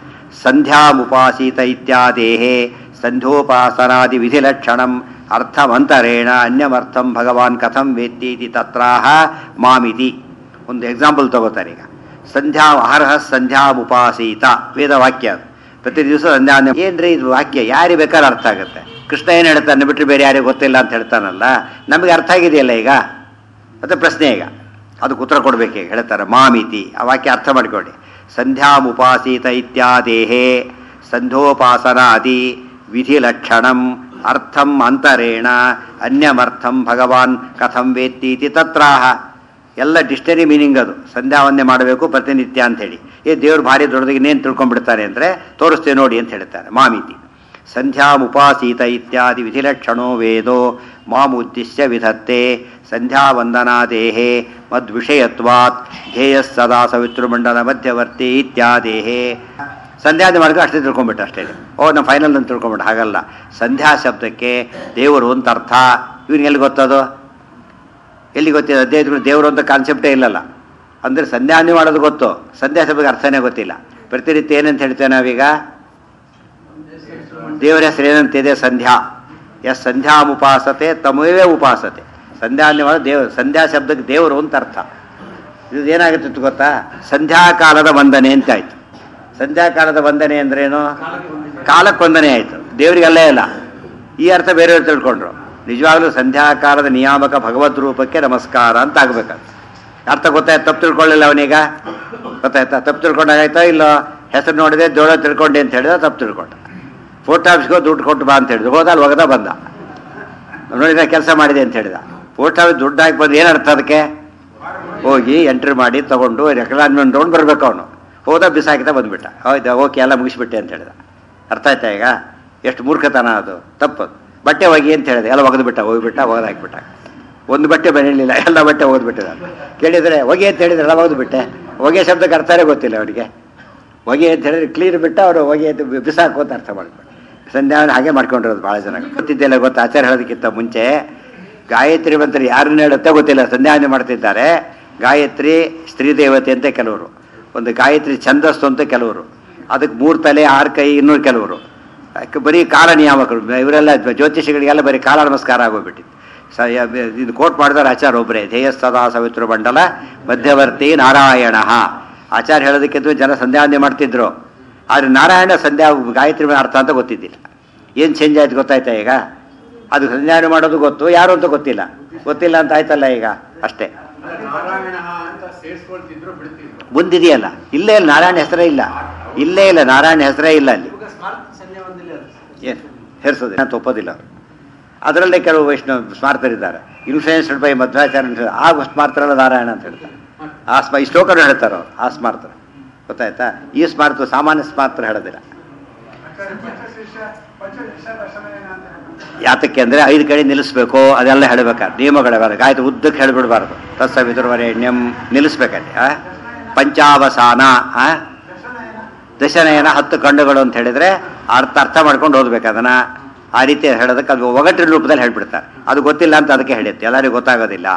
ಸಂಧ್ಯಾಮುಪಾಸೀತ ಇತ್ಯಾದೇಹೇ ಸಂಧ್ಯೋಪಾಸನಾದಿ ವಿಧಿಲಕ್ಷಣಂ ಅರ್ಥಮಂತರೇಣ ಅನ್ಯಮರ್ಥಂ ಭಗವಾನ್ ಕಥಂ ವೇತ್ತಿ ಇತಿ ತತ್ರಾಹ ಮಾಮಿತಿ. ಒಂದು ಎಕ್ಸಾಂಪಲ್ ತಗೋತಾರೆ. ಈಗ ಸಂಧ್ಯಾ ಅರ್ಹ ಸಂಧ್ಯಾಮುಪಾಸೀತ ವೇದವಾಕ್ಯ, ಪ್ರತಿ ದಿವಸ ಸಂಧ್ಯಾ. ಏನ್ರಿ ಇದು ವಾಕ್ಯ? ಯಾರಿಗೆ ಬೇಕಾದ್ರೆ ಅರ್ಥ ಆಗುತ್ತೆ. ಕೃಷ್ಣ ಏನು ಹೇಳ್ತಾನೆ ಬಿಟ್ಟರೆ ಬೇರೆ ಯಾರಿಗೆ ಗೊತ್ತಿಲ್ಲ ಅಂತ ಹೇಳ್ತಾನಲ್ಲ, ನಮಗೆ ಅರ್ಥ ಆಗಿದೆಯಲ್ಲ ಈಗ, ಮತ್ತೆ ಪ್ರಶ್ನೆ ಈಗ ಅದಕ್ಕೆ ಉತ್ತರ ಕೊಡಬೇಕು. ಹೇಳ್ತಾರೆ ಮಾಮಿತಿ, ಆ ವಾಕ್ಯ ಅರ್ಥ ಮಾಡಿಕೊಳ್ಳಿ. ಸಂಧ್ಯಾಮುಪಾಸೀತ ಇತ್ಯಾದೇಹೇ ಸಂಧ್ಯೋಪಾಸನಾದಿ ವಿಧಿಲಕ್ಷಣಂ ಅರ್ಥಂ ಅಂತರೇಣ ಅನ್ಯಮರ್ಥಂ ಭಗವಾನ್ ಕಥಂ ವೇತ್ತಿ ಇತಿ ತತ್ರಾಹ. ಎಲ್ಲ ಡಿಕ್ಷನರಿ ಮೀನಿಂಗ್ ಅದು. ಸಂಧ್ಯಾವಂದನೆ ಮಾಡಬೇಕು ಪ್ರತಿನಿತ್ಯ ಅಂಥೇಳಿ. ದೇವ್ರು ಭಾರಿ ದೊಡ್ಡದಾಗಿ ಇನ್ನೇನು ತಿಳ್ಕೊಂಡ್ಬಿಡ್ತಾರೆ ಅಂದರೆ ತೋರಿಸ್ತೇವೆ ನೋಡಿ ಅಂತ ಹೇಳ್ತಾರೆ. ಮಾಮಿತಿ ಸಂಧ್ಯಾಮುಪಾಸೀತ ಇತ್ಯಾದಿ ವಿಧಿಲಕ್ಷಣೋ ವೇದೋ ಮಾಮುದ್ದಿಶ್ಯ ವಿಧತ್ತೆ ಸಂಧ್ಯಾವಂದನಾದೇಹೇ ಮದ್ವಿಷಯತ್ವಾತ್ ಧ್ಯೇಯ ಸದಾ ಸವಿತೃಮಂಡಲ ಮಧ್ಯವರ್ತಿ ಇತ್ಯಾದೇಹೇ. ಸಂಧ್ಯಾದಿ ಮಾರ್ಗ ಅಷ್ಟೇ ತಿಳ್ಕೊಂಬಿಟ್ಟು ಅಷ್ಟೇ. ನಮ್ಮ ಫೈನಲ್ ಅಂತ ತಿಳ್ಕೊಂಬಿಟ್ಟು. ಹಾಗಲ್ಲ, ಸಂಧ್ಯಾ ಶಬ್ದಕ್ಕೆ ದೇವರು ಅಂತ ಅರ್ಥ. ಇವನಿಗೆ ಎಲ್ಲಿ ಗೊತ್ತದು? ಎಲ್ಲಿ ಗೊತ್ತಿದೆ? ಅಧ್ಯಾಯಗಳು ದೇವರು ಅಂತ ಕಾನ್ಸೆಪ್ಟೇ ಇಲ್ಲಲ್ಲ. ಅಂದರೆ ಸಂಧ್ಯಾವಂದನೆ ಮಾಡೋದು ಗೊತ್ತು, ಸಂಧ್ಯಾ ಶಬ್ದಕ್ಕೆ ಅರ್ಥನೇ ಗೊತ್ತಿಲ್ಲ. ಪ್ರತಿನಿತ್ಯ ಏನಂತ ಹೇಳ್ತೇವೆ ನಾವೀಗ? ದೇವರ ಹೆಸರು ಏನಂತಿದೆ? ಸಂಧ್ಯಾ. ಎಸ್ ಸಂಧ್ಯಾಮುಪಾಸತೆ ತಮವೇ ಉಪಾಸತೆ. ಸಂಧ್ಯಾವಂದನೆ ಮಾಡೋದು ದೇವರು. ಸಂಧ್ಯಾ ಶಬ್ದಕ್ಕೆ ದೇವರು ಅಂತ ಅರ್ಥ. ಇದು ಏನಾಗುತ್ತೆ ಗೊತ್ತಾ? ಸಂಧ್ಯಾಕಾಲದ ವಂದನೆ ಅಂತ ಆಯ್ತು. ಸಂಧ್ಯಾಕಾಲದ ವಂದನೆ ಅಂದ್ರೇನು? ಕಾಲಕ್ಕೆ ವಂದನೆ ಆಯಿತು, ದೇವರಿಗೆಲ್ಲೇ ಇಲ್ಲ. ಈ ಅರ್ಥ ಬೇರೆಯವರು ತಿಳ್ಕೊಂಡ್ರು. ನಿಜವಾಗ್ಲೂ ಸಂಧ್ಯಾಕಾಲದ ನಿಯಾಮಕ ಭಗವದ್ ರೂಪಕ್ಕೆ ನಮಸ್ಕಾರ ಅಂತ ಆಗ್ಬೇಕಂತ. ಅರ್ಥ ಗೊತ್ತಾಯ್ತು, ತಪ್ಪು ತಿಳ್ಕೊಳ್ಳಿಲ್ಲ ಅವನೀಗ, ಗೊತ್ತಾಯ್ತಾ? ತಪ್ಪು ತಿಳ್ಕೊಂಡಾಗಾಯ್ತಾ ಇಲ್ಲೋ? ಹೆಸರು ನೋಡಿದೆ ದೇವಳ ತಿಳ್ಕೊಂಡೆ ಅಂತ ಹೇಳಿದ, ತಪ್ಪು ತಿಳ್ಕೊಂಡ. ಪೋಸ್ಟ್ ಆಫೀಸ್ಗೆ ದುಡ್ಡು ಕೊಟ್ಟು ಬಾ ಅಂತ ಹೇಳಿದ್ರು, ಹೋದ ಅಲ್ಲಿ ಒಗದ ಬಂದ, ನೋಡಿದ ಕೆಲಸ ಮಾಡಿದೆ ಅಂತ ಹೇಳಿದ. ಪೋಸ್ಟ್ ಆಫೀಸ್ ದುಡ್ಡು ಹಾಕಿ ಬಂದು ಏನರ್ಥ ಅದಕ್ಕೆ? ಹೋಗಿ ಎಂಟ್ರಿ ಮಾಡಿ ತೊಗೊಂಡು ರೆಕಲಾನ್ಮೆಂಟ್ ತೊಗೊಂಡು ಬರಬೇಕು ಅವನು. ಹೋದ ಬಿಸಾಕಿದ ಬಂದುಬಿಟ್ಟ. ಹೌದಾ, ಓಕೆ ಎಲ್ಲ ಮುಗಿಸ್ಬಿಟ್ಟೆ ಅಂತ ಹೇಳಿದ. ಅರ್ಥ ಆಯ್ತಾ ಈಗ? ಎಷ್ಟು ಮೂರ್ಖತನ ಅದು, ತಪ್ಪದು. ಬಟ್ಟೆ ಒಗಿ ಅಂತ ಹೇಳಿದೆ, ಎಲ್ಲ ಒಗೆದುಬಿಟ್ಟ, ಹೋಗಿಬಿಟ್ಟ, ಒಗೆದು ಹಾಕಿಬಿಟ್ಟ. ಒಂದು ಬಟ್ಟೆ ಬೆಳೆಯಲಿಲ್ಲ, ಎಲ್ಲ ಬಟ್ಟೆ ಓದ್ಬಿಟ್ಟಿದ. ಕೇಳಿದರೆ ಹೊಗೆ ಅಂತ ಹೇಳಿದ್ರೆ ಎಲ್ಲ ಓದ್ಬಿಟ್ಟೆ. ಹೊಗೆ ಶಬ್ದಕ್ಕೆ ಅರ್ಥನೇ ಗೊತ್ತಿಲ್ಲ ಅವರಿಗೆ. ಹೊಗೆ ಅಂತ ಹೇಳಿದ್ರೆ ಕ್ಲೀನ್ ಬಿಟ್ಟು ಅವರು ಹೊಗೆ ಅಂತ ಬಿಸಾಕು ಅಂತ ಅರ್ಥ ಮಾಡ್ಕೊಂಡು ಸಂಧ್ಯಾವನ ಹಾಗೆ ಮಾಡ್ಕೊಂಡಿರೋದು ಭಾಳ ಜನ. ಗೊತ್ತಿದ್ದೆಲ್ಲ ಗೊತ್ತು. ಆಚಾರ ಹೇಳೋದಕ್ಕಿಂತ ಮುಂಚೆ ಗಾಯತ್ರಿ ಮಂತ್ರ ಯಾರನ್ನ ಹೇಳುತ್ತೆ ಗೊತ್ತಿಲ್ಲ, ಸಂಧ್ಯಾವನೆ ಮಾಡ್ತಿದ್ದಾರೆ. ಗಾಯತ್ರಿ ಸ್ತ್ರೀ ದೇವತೆ ಅಂತ ಕೆಲವರು, ಒಂದು ಗಾಯತ್ರಿ ಛಂದಸ್ಸು ಅಂತ ಕೆಲವರು, ಅದಕ್ಕೆ 3 ತಲೆ 6 ಕೈ ಇನ್ನೂರು ಕೆಲವರು, ಬರೀ ಕಾಲ ನಿಯಾಮಕರು ಇವರೆಲ್ಲ. ಜ್ಯೋತಿಷಿಗಳಿಗೆಲ್ಲ ಬರೀ ಕಾಲ ನಮಸ್ಕಾರ ಆಗೋಗ್ಬಿಟ್ಟಿತ್ತು. ಇದು ಕೋಟ್ ಮಾಡಿದವರು ಆಚಾರ ಒಬ್ಬರೇ, ಧ್ಯೇಯ ಸದಾ ಸವಿತೃ ಮಂಡಲ ಮಧ್ಯವರ್ತಿ ನಾರಾಯಣ. ಆಚಾರ ಹೇಳೋದಕ್ಕಿಂತ ಜನ ಸಂಧ್ಯಾವಂದನೆ ಮಾಡ್ತಿದ್ರು, ಆದರೆ ನಾರಾಯಣ ಸಂಧ್ಯಾ ಗಾಯತ್ರಿ ಅರ್ಥ ಅಂತ ಗೊತ್ತಿದ್ದಿಲ್ಲ. ಏನು ಚೇಂಜ್ ಆಯ್ತು ಗೊತ್ತಾಯ್ತಾ ಈಗ? ಅದು ಸಂಧ್ಯಾವನೆ ಮಾಡೋದು ಗೊತ್ತು, ಯಾರು ಅಂತ ಗೊತ್ತಿಲ್ಲ. ಗೊತ್ತಿಲ್ಲ ಅಂತ ಆಯ್ತಲ್ಲ ಈಗ, ಅಷ್ಟೇ. ಮುಂದಿದೆಯಲ್ಲ, ಇಲ್ಲೇ ಇಲ್ಲ, ನಾರಾಯಣ ಹೆಸರೇ ಇಲ್ಲ, ಇಲ್ಲೇ ಇಲ್ಲ, ನಾರಾಯಣ ಹೆಸರೇ ಇಲ್ಲ ಅಲ್ಲಿ. ಏನು ಹೆಸರೋದು ಅಂತ ಒಪ್ಪೋದಿಲ್ಲ ಅವರು. ಅದರಲ್ಲೇ ಕೆಲವು ವೈಷ್ಣವ ಸ್ಮಾರ್ತರಿದ್ದಾರೆ, ಇನ್ಫ್ಲೂಯೆನ್ಸ್ಡ್ ಬೈ ಮಧ್ವಾಚಾರ್ಯ, ಆ ಸ್ಮಾರ್ತರಲ್ಲ ನಾರಾಯಣ ಅಂತ ಹೇಳ್ತಾರೆ. ಈ ಶ್ಲೋಕರು ಹೇಳ್ತಾರೆ ಅವರು, ಆ ಸ್ಮಾರ್ತರ. ಗೊತ್ತಾಯ್ತಾ? ಈ ಸ್ಮಾರ್ತ ಸಾಮಾನ್ಯ ಸ್ಮಾರ್ತರ ಹೇಳೋದಿಲ್ಲ. ಯಾತಕ್ಕೆ ಅಂದರೆ 5 ಕಡೆ ನಿಲ್ಲಿಸ್ಬೇಕು, ಅದೆಲ್ಲ ಹೇಳಬೇಕಾದ್ರೆ ನಿಯಮಗಳವೆಲ್ಲ. ಗಾಯತ್ರಿ ಉದ್ದಕ್ಕೆ ಹೇಳಿಬಿಡಬಾರ್ದು. ತತ್ಸವಿತುರ್ವರೆಣ್ಯಂ ನಿಲ್ಲಿಸ್ಬೇಕಲ್ಲಿ. ಪಂಚಾವಸಾನ, ದಶನಯನ 10 ಖಂಡಗಳು ಅಂತ ಹೇಳಿದರೆ ಅರ್ಥ ಮಾಡ್ಕೊಂಡು ಓದ್ಬೇಕು ಅದನ್ನು. ಆ ರೀತಿ ಹೇಳೋದಕ್ಕೆ ಅದು ಒಗಟಿನ ರೂಪದಲ್ಲಿ ಹೇಳ್ಬಿಡ್ತಾರೆ. ಅದು ಗೊತ್ತಿಲ್ಲ ಅಂತ ಅದಕ್ಕೆ ಹೇಳುತ್ತೆ, ಎಲ್ಲರಿಗೂ ಗೊತ್ತಾಗೋದಿಲ್ಲ.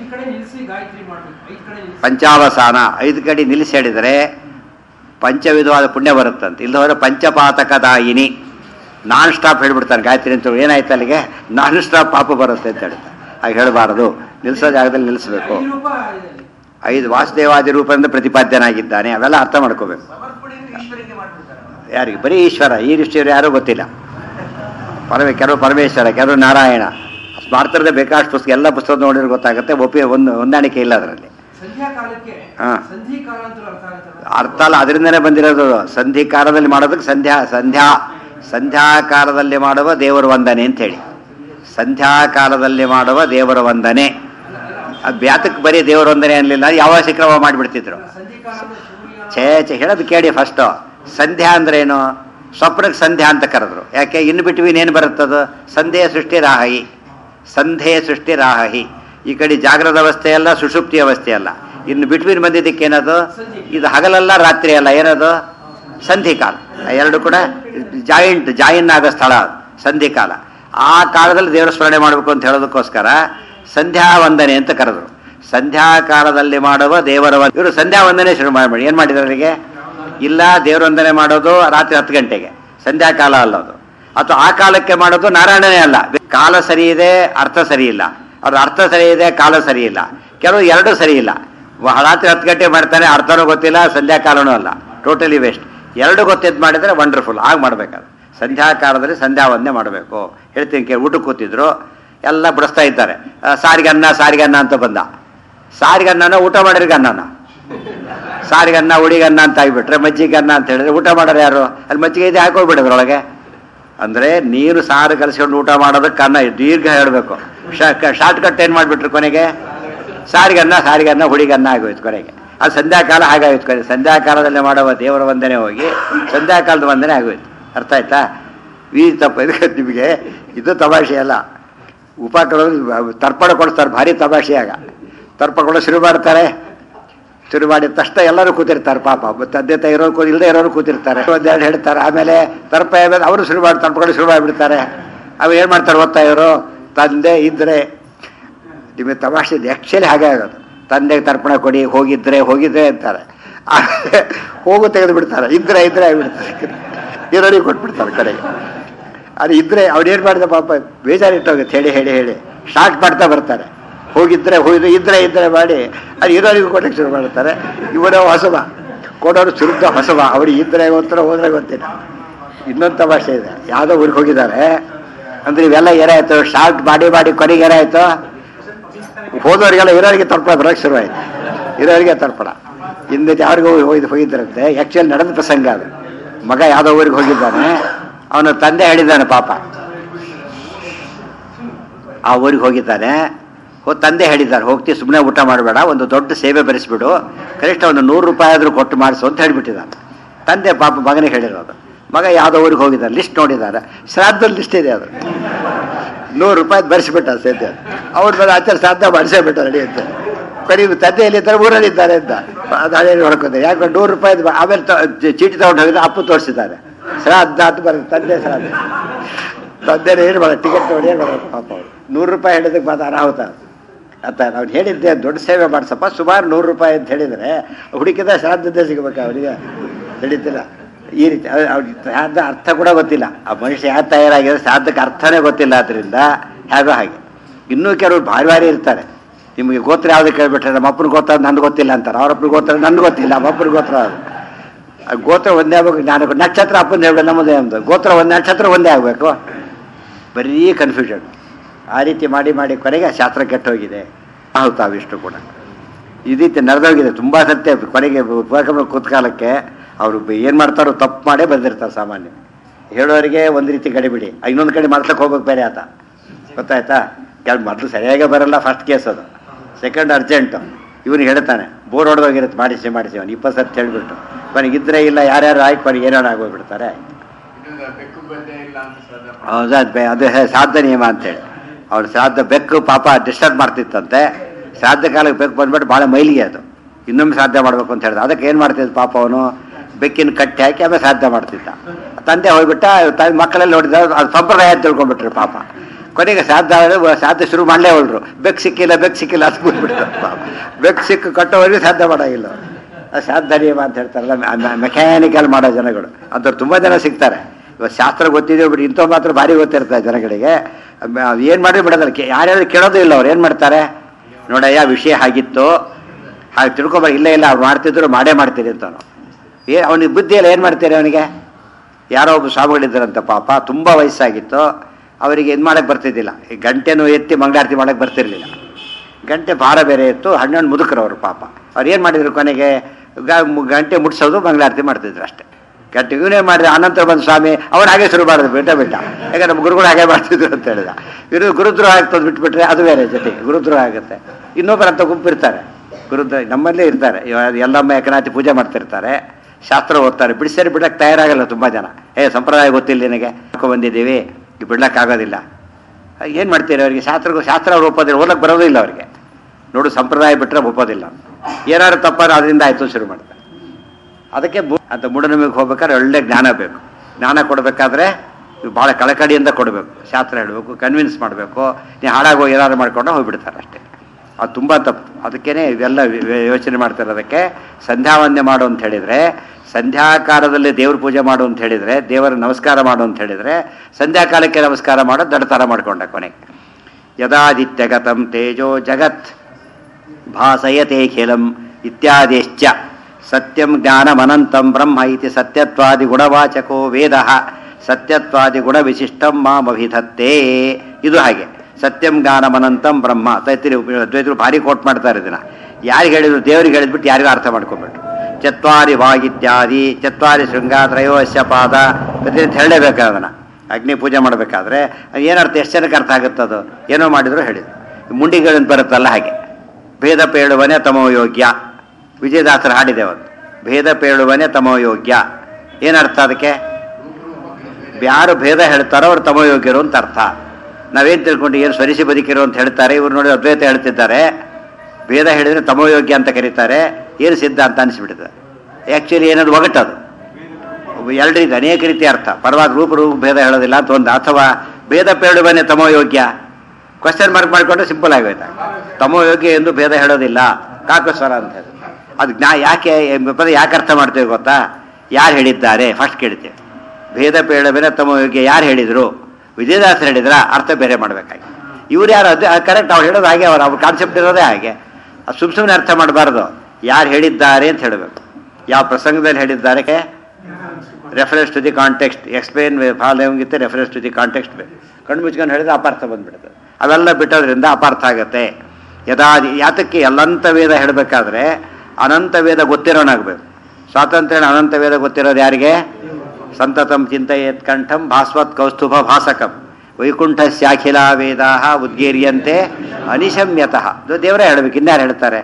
ಪಂಚಾವಸಾನ 5 ಕಡೆ ನಿಲ್ಲಿಸಿ ಹೇಳಿದರೆ ಪಂಚವಿಧವಾದ ಪುಣ್ಯ ಬರುತ್ತಂತೆ. ಇಲ್ಲದವರೆ ಪಂಚಪಾತಕದಾಯಿನಿ, ನಾನ್ ಸ್ಟಾಪ್ ಹೇಳ್ಬಿಡ್ತಾನೆ ಗಾಯತ್ರಿ ಅಂತ. ಏನಾಯ್ತು ಅಲ್ಲಿಗೆ? ನಾನ್ ಸ್ಟಾಪ್ ಪಾಪ ಬರುತ್ತೆ ಅಂತ ಹೇಳ್ತಾರೆ. ಹಾಗೆ ಹೇಳಬಾರದು, ನಿಲ್ಲಿಸೋ ಜಾಗದಲ್ಲಿ ನಿಲ್ಲಿಸಬೇಕು. 5 ವಾಸುದೇವಾದಿ ರೂಪದಿಂದ ಪ್ರತಿಪಾದ್ಯನಾಗಿದ್ದಾನೆ, ಅವೆಲ್ಲ ಅರ್ಥ ಮಾಡ್ಕೋಬೇಕು. ಯಾರಿಗೆ? ಬರೀ ಈಶ್ವರ. ಈ ಈಶ್ವರ ಯಾರೂ ಗೊತ್ತಿಲ್ಲ. ಕೆಲವು ಪರಮೇಶ್ವರ, ಕೆಲವು ನಾರಾಯಣ. ಸ್ಮಾರ್ತರದ ಬೇಕಾಷ್ಟು ಪುಸ್ತಕ, ಎಲ್ಲ ಪುಸ್ತಕ ನೋಡಿದ್ರೆ ಗೊತ್ತಾಗುತ್ತೆ. ಹೊಂದಾಣಿಕೆ ಇಲ್ಲ ಅದರಲ್ಲಿ. ಹಾಂ, ಅರ್ಥ ಅಲ್ಲ, ಅದರಿಂದನೇ ಬಂದಿರೋದು. ಸಂಧಿಕಾರದಲ್ಲಿ ಮಾಡೋದಕ್ಕೆ ಸಂಧ್ಯಾಕಾಲದಲ್ಲಿ ಮಾಡುವ ದೇವರ ವಂದನೆ ಅಂತೇಳಿ, ಸಂಧ್ಯಾಕಾಲದಲ್ಲಿ ಮಾಡುವ ದೇವರ ವಂದನೆ. ಅದು ಬ್ಯಾತಕ್ಕೆ ಬರೀ ದೇವರ ವಂದನೆ ಅನ್ನಲಿಲ್ಲ, ಯಾವ ಶಿಕ್ರಮ ಮಾಡಿಬಿಡ್ತಿದ್ರು. ಛೇ ಹೇಳೋದು ಕೇಳಿ ಫಸ್ಟು. ಸಂಧ್ಯಾ ಅಂದ್ರೆ ಏನು? ಸ್ವಪ್ನಕ್ಕೆ ಸಂಧ್ಯಾ ಅಂತ ಕರೆದ್ರು. ಯಾಕೆ? ಇನ್ನು ಬಿಟ್ವೀನ್ ಏನು ಬರುತ್ತದು? ಸಂಧ್ಯೆ ಸೃಷ್ಟಿ ರಾಹಿ, ಸಂಧ್ಯೆ ಸೃಷ್ಟಿ ರಾಹಿ. ಈ ಕಡೆ ಜಾಗ್ರದ ಅವಸ್ಥೆ ಅಲ್ಲ, ಸುಷುಪ್ತಿ ಅವಸ್ಥೆ ಅಲ್ಲ. ಇನ್ನು ಬಿಟ್ವೀನ್ ಬಂದಿದ್ದಕ್ಕೇನದು? ಇದು ಹಗಲಲ್ಲ ರಾತ್ರಿ ಅಲ್ಲ, ಏನದು? ಸಂಧಿಕಾಲ. ಎರಡು ಕೂಡ ಜಾಯಿನ್ ಆಗೋ ಸ್ಥಳ ಸಂಧಿಕಾಲ. ಆ ಕಾಲದಲ್ಲಿ ದೇವರ ಸ್ಮರಣೆ ಮಾಡಬೇಕು ಅಂತ ಹೇಳೋದಕ್ಕೋಸ್ಕರ ಸಂಧ್ಯಾ ವಂದನೆ ಅಂತ ಕರೆದ್ರು. ಸಂಧ್ಯಾಕಾಲದಲ್ಲಿ ಮಾಡುವ ದೇವರ ಇವರು ಸಂಧ್ಯಾ ವಂದನೆ ಶುರು ಮಾಡಿ ಏನು ಮಾಡಿದ್ರು ಅವರಿಗೆ? ಇಲ್ಲ, ದೇವರ ವಂದನೆ ಮಾಡೋದು ರಾತ್ರಿ 10 ಗಂಟೆಗೆ, ಸಂಧ್ಯಾಕಾಲ ಅಲ್ಲ ಅದು. ಅಥವಾ ಆ ಕಾಲಕ್ಕೆ ಮಾಡೋದು ನಾರಾಯಣನೇ ಅಲ್ಲ. ಕಾಲ ಸರಿ ಇದೆ, ಅರ್ಥ ಸರಿ ಇಲ್ಲ. ಅವ್ರ ಅರ್ಥ ಸರಿ ಇದೆ, ಕಾಲ ಸರಿ ಇಲ್ಲ. ಕೆಲವು ಎರಡೂ ಸರಿ ಇಲ್ಲ. ರಾತ್ರಿ 10 ಗಂಟೆ ಮಾಡ್ತಾನೆ, ಅರ್ಥನೂ ಗೊತ್ತಿಲ್ಲ, ಸಂಧ್ಯಾಕಾಲನೂ ಅಲ್ಲ, ಟೋಟಲಿ ವೇಸ್ಟ್. ಎರಡು ಗೊತ್ತಿದ್ದು ಮಾಡಿದರೆ ವಂಡರ್ಫುಲ್. ಆಗ ಮಾಡಬೇಕಾದ್ರೆ ಸಂಧ್ಯಾಕಾಲದಲ್ಲಿ ಸಂಧ್ಯಾ ವಂದನೆ ಮಾಡಬೇಕು. ಹೇಳ್ತೀನಿ ಕೇಳಿ. ಊಟಕ್ಕೆ ಕೂತಿದ್ರು, ಎಲ್ಲ ಬಡಿಸ್ತಾ ಇದ್ದಾರೆ. ಸಾರಿಗನ್ನ ಅಂತ ಬಂದ. ಸಾರಿಗನ್ನನ ಊಟ ಮಾಡಿರಿಗೆ ಅನ್ನನ, ಸಾರಿಗನ್ನ ಹುಡಿಗನ್ನ ಅಂತ ಆಗಿಬಿಟ್ರೆ ಮಜ್ಜಿಗೆ ಅನ್ನ ಅಂತ ಹೇಳಿದ್ರೆ ಊಟ ಮಾಡೋರು ಯಾರು? ಅಲ್ಲಿ ಮಜ್ಜಿಗೆ ಇದೆ ಹಾಕೊಳ್ಬಿಡೋದ್ರ ಒಳಗೆ. ಅಂದರೆ ನೀರು ಸಾರು ಕಲಿಸ್ಕೊಂಡು ಊಟ ಮಾಡೋದಕ್ಕೆ ಅನ್ನ ದೀರ್ಘ ಹೇಳಬೇಕು. ಶಾರ್ಟ್ ಕಟ್ ಏನು ಮಾಡಿಬಿಟ್ರು ಕೊನೆಗೆ? ಸಾರಿಗನ್ನ ಹುಡಿಗನ್ನ ಆಗೋಯ್ತು ಕೊನೆಗೆ. ಅದು ಸಂಧ್ಯಾಕಾಲ ಹಾಗಾಗಿತ್ತು ಕೊನೆಗೆ. ಸಂಧ್ಯಾಕಾಲದಲ್ಲಿ ಮಾಡುವ ದೇವರ ವಂದನೆ ಹೋಗಿ ಸಂಧ್ಯಾಕಾಲದ ವಂದನೆ ಆಗೋಯ್ತು. ಅರ್ಥ ಆಯ್ತಾ? ಈ ಇದಕ್ಕೆ ನಿಮಗೆ ಇದು ತಮಾಷೆ ಅಲ್ಲ. ಉಪಕರಣ ತರ್ಪಣ ಕೊಡಿಸ್ತಾರೆ, ಭಾರಿ ತಮಾಷೆಯಾಗ ತರ್ಪಣ ಕೊಡೋ ಶುರು ಮಾಡ್ತಾರೆ. ಶುರು ಮಾಡಿದ ತಕ್ಷಣ ಎಲ್ಲರೂ ಕೂತಿರ್ತಾರೆ. ಪಾಪ ತಂದೆ ತಾಯಿ ಇರೋರು ಇಲ್ಲದೆ ಇರೋರು ಕೂತಿರ್ತಾರೆ. ಒಂದೆರಡು ಹೇಳ್ತಾರೆ. ಆಮೇಲೆ ತರ್ಪ ಅವರು ಶುರು ಮಾಡಿ ತರ್ಪಗಳು ಶುರು ಮಾಡಿಬಿಡ್ತಾರೆ. ಅವು ಏನು ಮಾಡ್ತಾರೆ ಗೊತ್ತಾ? ಇವರು ತಂದೆ ಇದ್ದರೆ ನಿಮಗೆ ತಮಾಷೆ ಆ್ಯಕ್ಚುಲಿ ಹಾಗೆ ಆಗೋದು. ತಂದೆಗೆ ತರ್ಪಣ ಕೊಡಿ, ಹೋಗಿದ್ರೆ ಅಂತಾರೆ. ಹೋಗು ತೆಗೆದು ಬಿಡ್ತಾರೆ. ಇದ್ರೆ ಆಗಿಬಿಡ್ತಾರೆ. ಇರೋರಿಗೆ ಕೊಟ್ಬಿಡ್ತಾರೆ ಕಡೆಗೆ. ಅದು ಇದ್ರೆ ಅವ್ರೇನು ಮಾಡಿದ ಪಾಪ ಬೇಜಾರಿಟ್ಟೋಗುತ್ತೆ. ಹೇಳಿ ಸ್ಟಾರ್ಟ್ ಮಾಡ್ತಾ ಬರ್ತಾರೆ. ಹೋಗಿದ್ರೆ ಇದ್ರೆ ಮಾಡಿ ಅದು ಇರೋರಿಗೂ ಕೊಟ್ಟಕ್ಕೆ ಶುರು ಮಾಡ್ತಾರೆ. ಇವರೇ ಹೊಸಬ ಕೊಡೋರು ಶುದ್ಧ ಹೊಸಬ. ಅವ್ರಿಗೆ ಇದ್ರೆ ಹೋದ್ರೆ ಗೊತ್ತಿಲ್ಲ. ಇನ್ನೊಂದು ತಮಾಷೆ ಇದೆ. ಯಾವುದೋ ಊರಿಗೆ ಹೋಗಿದ್ದಾರೆ ಅಂದ್ರೆ ಇವೆಲ್ಲ ಏನಾಯ್ತು? ಶಾರ್ಟ್ ಮಾಡಿ ಕೊನೆಗೆ ಏನಾಯ್ತು? ಹೋದವರಿಗೆಲ್ಲ ಇರೋರಿಗೆ ತರ್ಪ ಬರೋಕ್ಕೆ ಶುರುವಾಯಿತು. ಇರೋರಿಗೆ ತರ್ಪಣ. ಹಿಂದೆ ಯಾರಿಗೂ ಹೋಗಿದ್ರಂತೆ, ಆ್ಯಕ್ಚುಲಿ ನಡೆದ ಪ್ರಸಂಗ ಅದು. ಮಗ ಯಾವುದೋ ಊರಿಗೆ ಹೋಗಿದ್ದಾನೆ, ಅವನ ತಂದೆ ಹೇಳಿದ್ದಾನೆ ಪಾಪ, ಆ ಊರಿಗೆ ಹೋಗಿದ್ದಾನೆ. ತಂದೆ ಹೇಳಿದ್ದಾರೆ, ಹೋಗ್ತಿ ಸುಮ್ಮನೆ ಊಟ ಮಾಡಬೇಡ, ಒಂದು ದೊಡ್ಡ ಸೇವೆ ಬೆರೆಸ್ಬಿಡು, ಕನಿಷ್ಠ ಒಂದು 100 ರೂಪಾಯಿ ಆದರೂ ಕೊಟ್ಟು ಮಾಡಿಸು ಅಂತ ಹೇಳಿಬಿಟ್ಟಿದ್ದಾನೆ. ತಂದೆ ಪಾಪ ಮಗನಿಗೆ ಹೇಳಿರೋದು. ಮಗ ಯಾವುದೋ ಊರಿಗೆ ಹೋಗಿದ್ದಾರೆ, ಲಿಸ್ಟ್ ನೋಡಿದ್ದಾರೆ, ಶ್ರಾದ್ದದಲ್ಲಿ ಲಿಸ್ಟ್ ಇದೆ, ಅದು 100 ರೂಪಾಯಿ ಬರೆಸಿಬಿಟ್ಟ ಸೇತೆ. ಅವ್ರ ಮೇಲೆ ಆಚಾರ ಶ್ರಾದ್ದ ಮಾಡಿಸೇ ಬಿಟ್ಟ ನಡೆಯುತ್ತೆ. ಕರೀಬ್ ತಂದೆ ಎಲ್ಲಿದ್ದಾರೆ, ಊರಲ್ಲಿದ್ದಾರೆ ಅಂತ ಅದು ಹಳೆ ಹೊಡ್ಕೋದೆ. ಯಾಕೆ 100 ರೂಪಾಯಿ ಆಮೇಲೆ ಚೀಟಿ ತಗೊಂಡು ಹೋಗಿದ್ರೆ ಅಪ್ಪು ತೋರಿಸಿದ್ದಾರೆ, ಶ್ರಾದ್ದ ಅಂತ ಬರೋದು ತಂದೆ ಶ್ರಾದ್ದ. ತಂದೆನ ಏನು ಮಾಡೋದು, ಟಿಕೆಟ್ ತಗೊಂಡು ಏನು ಮಾಡೋದು ಪಾಪ ಅವರು. 100 ರೂಪಾಯಿ ಹೇಳಿದಕ್ಕೆ ಮಾತ್ರ ಅನಾಹುತ ಅಂತ ಅವ್ನು ಹೇಳಿದ್ದೆ, ದೊಡ್ಡ ಸೇವೆ ಮಾಡಿಸಪ್ಪ ಸುಮಾರು 100 ರೂಪಾಯಿ ಅಂತ ಹೇಳಿದರೆ ಹುಡುಕಿದ ಶ್ರಾದ್ದದ್ದೇ ಸಿಗಬೇಕು ಅವನಿಗೆ, ನಡೀತಿಲ್ಲ ಈ ರೀತಿ. ಅವ್ರಿಗೆ ಶ್ರಾದ್ದ ಅರ್ಥ ಕೂಡ ಗೊತ್ತಿಲ್ಲ, ಆ ಮನುಷ್ಯ ಯಾಕೆ ತಯಾರಾಗಿದ್ರೆ ಶ್ರಾದ್ದಕ್ಕೆ ಅರ್ಥನೇ ಗೊತ್ತಿಲ್ಲ. ಆದ್ದರಿಂದ ಹೇಗೋ ಹಾಗೆ. ಇನ್ನೂ ಕೆಲವರು ಭಾರಿ ಭಾರಿ ಇರ್ತಾರೆ, ನಿಮಗೆ ಗೋತ್ರ ಯಾವುದು ಕೇಳಿಬಿಟ್ರೆ ನಮ್ಮ ಅಪ್ಪನ ಗೋತ್ರ ನನಗೆ ಗೊತ್ತಿಲ್ಲ ಅಂತಾರೆ, ಅವರಪ್ಪನ ಗೋತ್ರ ನನಗೆ ಗೊತ್ತಿಲ್ಲ, ನಮ್ಮ ಅಪ್ಪನ ಗೋತ್ರ ಅದು ಗೋತ್ರ ಒಂದೇ ಆಗಬೇಕು. ನಾನು ನಕ್ಷತ್ರ ಅಪ್ಪನ ಹೇಳ್ಬಿಡ ನಮ್ಮದೇ ಒಂದು ಗೋತ್ರ, ಒಂದು ನಕ್ಷತ್ರ ಒಂದೇ ಆಗಬೇಕು, ಬರೀ ಕನ್ಫ್ಯೂಷನ್. ಆ ರೀತಿ ಮಾಡಿ ಮಾಡಿ ಕೊನೆಗೆ ಶಾಸ್ತ್ರ ಕೆಟ್ಟೋಗಿದೆ. ಅವಿಷ್ಟು ಕೂಡ ಈ ರೀತಿ ನಡೆದೋಗಿದೆ ತುಂಬ ಸತ್ಯ. ಕೊನೆಗೆ ಕೂತ್ಕಾಲಕ್ಕೆ ಅವರು ಏನು ಮಾಡ್ತಾರೋ ತಪ್ಪು ಮಾಡೇ ಬಂದಿರ್ತಾರೆ ಸಾಮಾನ್ಯ. ಹೇಳೋರಿಗೆ ಒಂದು ರೀತಿ ಗಡಿಬಿಡಿ, ಇನ್ನೊಂದು ಕಡೆ ಮಾಡ್ಸಕ್ಕೆ ಹೋಗ್ಬೇಕು ಬೇರೆ ಆತ, ಗೊತ್ತಾಯ್ತಾ. ಮೊದಲು ಸರಿಯಾಗೇ ಬರಲ್ಲ, ಫಸ್ಟ್ ಕೇಸ್ ಅದು, ಸೆಕೆಂಡ್ ಅರ್ಜೆಂಟು. ಇವನಿಗೆ ಹೇಳ್ತಾನೆ ಬೋರ್ ಹೊಡೆದೋಗಿರುತ್ತೆ, ಮಾಡಿಸಿ ಅವನು 20 ಸರ್ತಿ ಹೇಳಿಬಿಟ್ಟು ಕೊನೆಗಿದ್ರೆ ಇಲ್ಲ, ಯಾರ್ಯಾರು ಆಯ್ಕೆ ಕೊನೆಗೆ ಏನಾರು ಆಗೋಗ್ಬಿಡ್ತಾರೆ. ಹೌದಾ, ಅದು ಶ್ರಾದ್ದ ನಿಯಮ ಅಂತೇಳಿ. ಅವ್ರು ಶ್ರಾದ್ದ ಬೆಕ್ಕು ಪಾಪ ಡಿಸ್ಟರ್ಬ್ ಮಾಡ್ತಿತ್ತಂತೆ. ಶ್ರಾದ್ದ ಕಾಲಕ್ಕೆ ಬೆಕ್ಕು ಬಂದ್ಬಿಟ್ಟು ಭಾಳ ಮೈಲಿಗೆ ಅದು, ಇನ್ನೊಮ್ಮೆ ಶ್ರಾದ್ದ ಮಾಡಬೇಕು ಅಂತ ಹೇಳಿದ. ಅದಕ್ಕೆ ಏನು ಮಾಡ್ತಿದ್ದ ಪಾಪ ಅವನು, ಬೆಕ್ಕಿನ ಕಟ್ಟಿ ಹಾಕಿ ಆಮೇಲೆ ಶ್ರಾದ್ದ ಮಾಡ್ತಿದ್ದ. ತಂದೆ ಹೋಗ್ಬಿಟ್ಟ, ಮಕ್ಕಳೆಲ್ಲ ನೋಡಿದ, ಅದು ಸಂಪ್ರದಾಯ ಅಂತ ತಿಳ್ಕೊಂಡ್ಬಿಟ್ರು ಪಾಪ. ಕೊನೆಗೆ ಶ್ರಾದ್ದ ಶುರು ಮಾಡಲೇ ಹೊರಡ್ರು, ಬೆಕ್ಕು ಸಿಕ್ಕಿಲ್ಲ ಅಂತ ಕೂತ್ಬಿಡ್ತಾರೆ ಪಾಪ. ಬೆಕ್ಕು ಸಿಕ್ಕು ಕಟ್ಟೋವರೆಗೂ ಶ್ರಾದ್ದ ಮಾಡೋಂಗಿಲ್ಲ. ಅದು ಶ್ರಾದ್ದ ನಿಯಮ ಅಂತ ಹೇಳ್ತಾರಲ್ಲ, ಮೆಕ್ಯಾನಿಕಲ್ ಮಾಡೋ ಜನಗಳು ಅಂಥವ್ರು ತುಂಬ ಜನ ಸಿಗ್ತಾರೆ. ಇವತ್ತು ಶಾಸ್ತ್ರ ಗೊತ್ತಿದೆ ಬಿಡಿ, ಇಂಥವು ಮಾತ್ರ ಭಾರಿ ಗೊತ್ತಿರ್ತಾರೆ ಜನಗಳಿಗೆ. ಏನು ಮಾಡಿ ಬಿಡೋದಲ್ಲ, ಯಾರ್ಯಾರು ಕೇಳೋದು ಇಲ್ಲ. ಅವ್ರು ಏನು ಮಾಡ್ತಾರೆ, ನೋಡಯ್ಯ ವಿಷಯ ಆಗಿತ್ತು ಹಾಗೆ ತಿಳ್ಕೊಬಾರ, ಇಲ್ಲ ಅವ್ರು ಮಾಡ್ತಿದ್ರು ಮಾಡೇ ಮಾಡ್ತೀರಿ ಅಂತ. ಅವನಿಗೆ ಬುದ್ಧಿ ಇಲ್ಲ, ಏನು ಮಾಡ್ತೀರಿ ಅವನಿಗೆ. ಯಾರೋ ಒಬ್ಬ ಸ್ವಾಮಿಗಳಿದ್ದರಂತ ಪಾಪ, ತುಂಬ ವಯಸ್ಸಾಗಿತ್ತು ಅವರಿಗೆ. ಇದು ಮಾಡೋಕ್ಕೆ ಬರ್ತಿದ್ದಿಲ್ಲ, ಈ ಗಂಟೆನೂ ಎತ್ತಿ ಮಂಗಳಾರತಿ ಮಾಡೋಕ್ಕೆ ಬರ್ತಿರ್ಲಿಲ್ಲ. ಗಂಟೆ ಭಾರ ಬೇರೆ ಇತ್ತು, ಹಣ್ಣು ಮುದುಕರವರು ಪಾಪ. ಅವ್ರು ಏನು ಮಾಡಿದ್ರು, ಕೊನೆಗೆ ಗಂಟೆ ಮುಟ್ಸೋದು ಮಂಗಳಾರತಿ ಮಾಡ್ತಿದ್ರು ಅಷ್ಟೇ. ಗಂಟೆ ಇವನೇ ಮಾಡಿದ. ಅನಂತರ ಬಂದು ಸ್ವಾಮಿ ಅವ್ರು ಹಾಗೆ ಶುರು ಮಾಡಿದ್ರು, ಬಿಟ್ಟ ಯಾಕಂದ್ರೆ ನಮ್ಮ ಗುರುಗಳು ಹಾಗೆ ಮಾಡ್ತಿದ್ರು ಅಂತ ಹೇಳಿದ. ಇವರು ಗುರುದ್ರೋಹ ಆಗ್ತದೆ ಬಿಟ್ಬಿಟ್ರೆ ಅದು ಬೇರೆ, ಜೊತೆಗೆ ಗುರುದ್ರೋಹ ಆಗುತ್ತೆ. ಇನ್ನೊಬ್ಬರಂತ ಗುಂಪಿರ್ತಾರೆ ಗುರುದ್ರ, ನಮ್ಮಲ್ಲೇ ಇರ್ತಾರೆ, ಎಲ್ಲಮ್ಮ ಏಕನಾಥಿ ಪೂಜೆ ಮಾಡ್ತಿರ್ತಾರೆ, ಶಾಸ್ತ್ರ ಓದ್ತಾರೆ. ಬಿಡಿಸೇರಿ ಬಿಡಕ್ಕೆ ತಯಾರಾಗಲ್ಲ ತುಂಬ ಜನ. ಸಂಪ್ರದಾಯ ಗೊತ್ತಿಲ್ಲ ನಿನಗೆ, ಬಂದಿದ್ದೀವಿ ಬಿಡ್ಲಕ್ಕಾಗೋದಿಲ್ಲ. ಏನು ಮಾಡ್ತೀರಿ ಅವರಿಗೆ, ಶಾಸ್ತ್ರ ಅವ್ರು ಒಪ್ಪೋದಿಲ್ಲ, ಓದಕ್ಕೆ ಬರೋದಿಲ್ಲ ಅವರಿಗೆ. ನೋಡು ಸಂಪ್ರದಾಯ ಬಿಟ್ಟರೆ ಒಪ್ಪೋದಿಲ್ಲ. ಏನಾದ್ರು ತಪ್ಪಾದ್ರೆ ಅದರಿಂದ ಆಯಿತು ಶುರು ಮಾಡ್ತಾರೆ. ಅದಕ್ಕೆ ಅಂತ ಮೂಢನಂಬಿಕೆ ಹೋಗ್ಬೇಕಾದ್ರೆ ಒಳ್ಳೆ ಜ್ಞಾನ ಬೇಕು. ಜ್ಞಾನ ಕೊಡಬೇಕಾದ್ರೆ ಭಾಳ ಕಳಕಳಿಯಿಂದ ಕೊಡಬೇಕು, ಶಾಸ್ತ್ರ ಹೇಳಬೇಕು, ಕನ್ವಿನ್ಸ್ ಮಾಡಬೇಕು. ನೀವು ಹಾಳಾಗೋಗಿ ಏನಾದ್ರು ಮಾಡ್ಕೊಂಡು ಹೋಗಿಬಿಡ್ತಾರೆ ಅಷ್ಟೇ. ಅದು ತುಂಬ ತಪ್ಪು. ಅದಕ್ಕೇ ಇವೆಲ್ಲ ಯೋಚನೆ ಮಾಡ್ತಾರೆ. ಅದಕ್ಕೆ ಸಂಧ್ಯಾವಂದನೆ ಮಾಡು ಅಂತ ಹೇಳಿದರೆ, ಸಂಧ್ಯಾಕಾಲದಲ್ಲಿ ದೇವ್ರ ಪೂಜೆ ಮಾಡು ಅಂತ ಹೇಳಿದರೆ, ದೇವರ ನಮಸ್ಕಾರ ಮಾಡು ಅಂತ ಹೇಳಿದರೆ, ಸಂಧ್ಯಾಕಾಲಕ್ಕೆ ನಮಸ್ಕಾರ ಮಾಡೋದು ದಡತರ ಮಾಡ್ಕೊಂಡ ಕೊನೆಗೆ. ಯದಾದಿತ್ಯಗತಂ ತೇಜೋ ಜಗತ್ ಭಾಸಯತೆ ಖಿಲಂ ಇತ್ಯಾದಿಶ್ಚ ಸತ್ಯಂ ಜ್ಞಾನಮನಂತಂ ಬ್ರಹ್ಮ ಇತಿ ಸತ್ಯತ್ವಾದಿ ಗುಣವಾಚಕೋ ವೇದ ಸತ್ಯತ್ವಾದಿ ಗುಣವಿಶಿಷ್ಟಂ ಮಾಮಭಿಧತ್ತೆ. ಇದು ಹಾಗೆ ಸತ್ಯಂ ಜ್ಞಾನಮನಂತಂ ಬ್ರಹ್ಮ. ದ್ವೈತರು ಭಾರಿ ಕೋಟ್ ಮಾಡ್ತಾರೆ ಇದನ್ನ. ಯಾರಿಗೆ ಹೇಳಿದ್ರು, ದೇವರಿಗೆ ಹೇಳಿದ್ಬಿಟ್ಟು ಯಾರಿಗೂ ಅರ್ಥ ಮಾಡ್ಕೊಬಿಟ್ರು. ಚತ್ವಾರಿ ವಾಗಿತ್ಯಾದಿ ಚತ್ವಾರಿ ಶೃಂಗ ತ್ರಯೋಶ್ಯ ಪಾದ ಅಂತ ಹೇಳಲೇಬೇಕು. ಅದನ್ನು ಅಗ್ನಿ ಪೂಜೆ ಮಾಡಬೇಕಾದ್ರೆ ಏನರ್ಥ, ಎಷ್ಟು ಜನಕ್ಕೆ ಅರ್ಥ ಆಗುತ್ತದು. ಏನೋ ಮಾಡಿದ್ರು ಹೇಳಿದ್ರು. ಮುಂಡಿಗಳಿಂದ ಬರುತ್ತಲ್ಲ ಹಾಗೆ. ಭೇದ ಪೇಳುವನೇ ತಮೋಯೋಗ್ಯ, ವಿಜಯದಾಸರು ಹಾಡಿದೆ ಒಂದು. ಭೇದ ಪೇಳುವನೇ ತಮೋಯೋಗ್ಯ. ಏನರ್ಥ ಅದಕ್ಕೆ? ಯಾರು ಭೇದ ಹೇಳ್ತಾರೋ ಅವ್ರು ತಮೋಯೋಗ್ಯರು ಅಂತ ಅರ್ಥ. ನಾವೇನು ತಿಳ್ಕೊಂಡು ಏನು ಸ್ವರಿಸಿ ಬದುಕಿರು ಅಂತ ಹೇಳ್ತಾರೆ, ಇವ್ರು ನೋಡಿ ಅದ್ವೈತ ಹೇಳ್ತಿದ್ದಾರೆ. ಭೇದ ಹೇಳಿದರೆ ತಮೋಯೋಗ್ಯ ಅಂತ ಕರೀತಾರೆ. ಏನು ಸಿದ್ಧ ಅಂತ ಅನಿಸ್ಬಿಟ್ಟಿದೆ. ಆ್ಯಕ್ಚುಲಿ ಏನದು ಒಗಟದು. ಎರಡು ರೀತಿ, ಅನೇಕ ರೀತಿ ಅರ್ಥ. ಪರವಾಗಿ ರೂಪ ಭೇದ ಹೇಳೋದಿಲ್ಲ ಅಂತ ಒಂದು, ಅಥವಾ ಭೇದ ಪೇಳುವನೇ ತಮೋಯೋಗ್ಯ ಕ್ವಶನ್ ಮಾರ್ಕ್ ಮಾಡಿಕೊಂಡು ಸಿಂಪಲ್ ಆಗೋಯ್ತು. ತಮೋಯೋಗ್ಯ ಎಂದು ಭೇದ ಹೇಳೋದಿಲ್ಲ, ಕಾಕಸ್ವರ ಅಂತ ಹೇಳಿ. ಅದು ಯಾಕೆ ಪದ ಯಾಕೆ ಅರ್ಥ ಮಾಡ್ತೇವೆ ಗೊತ್ತಾ? ಯಾರು ಹೇಳಿದ್ದಾರೆ ಫಸ್ಟ್ ಕೇಳ್ತೇವೆ. ಭೇದ ಪೇಳುವನೇ ತಮೋಯೋಗ್ಯ ಯಾರು ಹೇಳಿದರು? ವಿಜಯದಾಸರು ಹೇಳಿದ್ರ? ಅರ್ಥ ಬೇರೆ ಮಾಡಬೇಕಾಗಿ. ಇವ್ರು ಯಾರು? ಅದು ಕರೆಕ್ಟ್, ಅವ್ರು ಹೇಳೋದು ಹಾಗೆ, ಅವ್ರ ಕಾನ್ಸೆಪ್ಟ್ ಇರೋದೇ ಹಾಗೆ. ಅದು ಸುಮ್ಮನೆ ಅರ್ಥ ಮಾಡಬಾರ್ದು. ಯಾರು ಹೇಳಿದ್ದಾರೆ ಅಂತ ಹೇಳಬೇಕು. ಯಾವ ಪ್ರಸಂಗದಲ್ಲಿ ಹೇಳಿದ್ದಾರೆ, reference to the context, explain following reference to the context ಬೇಕು. ಕಣ್ಣು ಮುಚ್ಕೊಂಡು ಹೇಳಿದ್ರೆ ಅಪಾರ್ಥ ಬಂದ್ಬಿಡುತ್ತೆ. ಅವೆಲ್ಲ ಬಿಟ್ಟೋದ್ರಿಂದ ಅಪಾರ್ಥ ಆಗುತ್ತೆ. ಯಾತಕ್ಕೆ ಎಲ್ಲಂತ ವೇದ ಹೇಳಬೇಕಾದ್ರೆ ಅನಂತ ವೇದ ಗೊತ್ತಿರೋನಾಗಬೇಕು. ಸ್ವಾತಂತ್ರ್ಯ ಅನಂತ ವೇದ ಗೊತ್ತಿರೋದು ಯಾರಿಗೆ? ಸಂತತಂ ಚಿಂತೆಯೇತ್ ಕಂಠಂ ಭಾಸ್ವತ್ ಕೌಸ್ತುಭ ಭಾಸಕಂ ವೈಕುಂಠಸ್ಯಾಖಿಲ ವೇದಾ ಉದ್ಗೀರ್ಯಂತೆ ಅನಿಶಮ್ಯತಃ. ಇದು ದೇವರೇ ಹೇಳಬೇಕು, ಇನ್ಯಾರು ಹೇಳ್ತಾರೆ?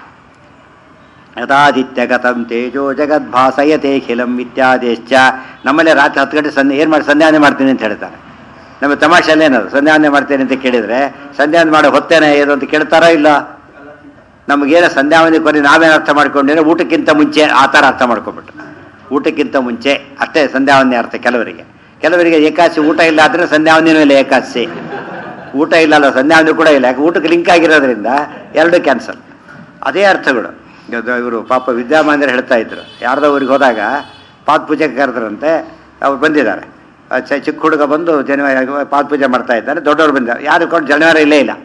ಯಥಾದಿತ್ಯಗತಂ ತೇಜೋ ಜಗದ್ಭಾಸಯತೇಖಿಲಂ ಇತ್ಯಾದೇಶ್ಚ. ನಮ್ಮಲ್ಲೇ ರಾತ್ರಿ 10 ಗಂಟೆ ಏನು ಮಾಡಿ ಸಂಧ್ಯಾನೆ ಮಾಡ್ತೀನಿ ಅಂತ ಹೇಳ್ತಾರೆ. ನಮ್ಮ ತಮಾಷೆಲ್ಲೇನದು, ಸಂಧ್ಯಾನೆ ಮಾಡ್ತೇನೆ ಅಂತ ಕೇಳಿದರೆ ಸಂಧ್ಯಾನೆ ಮಾಡೋ ಹೊತ್ತೇನೆ ಏನು ಅಂತ ಕೇಳ್ತಾರೋ ಇಲ್ಲ? ನಮಗೇನೋ ಸಂಧ್ಯಾವಂದಿ ಕೊನೆ ನಾವೇನು ಅರ್ಥ ಮಾಡ್ಕೊಂಡಿದ್ರೆ ಊಟಕ್ಕಿಂತ ಮುಂಚೆ ಆ ಥರ ಅರ್ಥ ಮಾಡ್ಕೊಂಬಿಟ್ಟು, ಊಟಕ್ಕಿಂತ ಮುಂಚೆ ಅಷ್ಟೇ ಸಂಧ್ಯಾವಂದಿ ಅರ್ಥ. ಕೆಲವರಿಗೆ ಏಕಾದಶಿ ಊಟ ಇಲ್ಲ ಆದರೆ ಸಂಧ್ಯಾವಂದಿನೂ ಇಲ್ಲ, ಏಕಾದಶಿ ಊಟ ಇಲ್ಲ ಅಲ್ಲ ಸಂಧ್ಯಾವಂದಿ ಕೂಡ ಇಲ್ಲ, ಯಾಕೆ ಊಟಕ್ಕೆ ಲಿಂಕ್ ಆಗಿರೋದ್ರಿಂದ ಎರಡು ಕ್ಯಾನ್ಸಲ್. ಅದೇ ಅರ್ಥಗಳು. ಇವರು ಪಾಪ ವಿದ್ಯಾಮಂದಿರ ಹೇಳ್ತಾ ಇದ್ರು, ಯಾರ್ದೋ ಊರಿಗೆ ಹೋದಾಗ ಪಾದ ಪೂಜೆಗೆ ಕರೆದ್ರಂತೆ, ಅವ್ರು ಬಂದಿದ್ದಾರೆ. ಚಿಕ್ಕ ಹುಡುಗ ಬಂದು ಜನವರಿ ಪಾದ ಪೂಜೆ ಮಾಡ್ತಾ ಇದ್ದಾರೆ, ದೊಡ್ಡವ್ರು ಬಂದಿದ್ದಾರೆ. ಯಾರು ಕೊಂಡು ಜನವರಿ ಇಲ್ಲೇ ಇಲ್ಲ.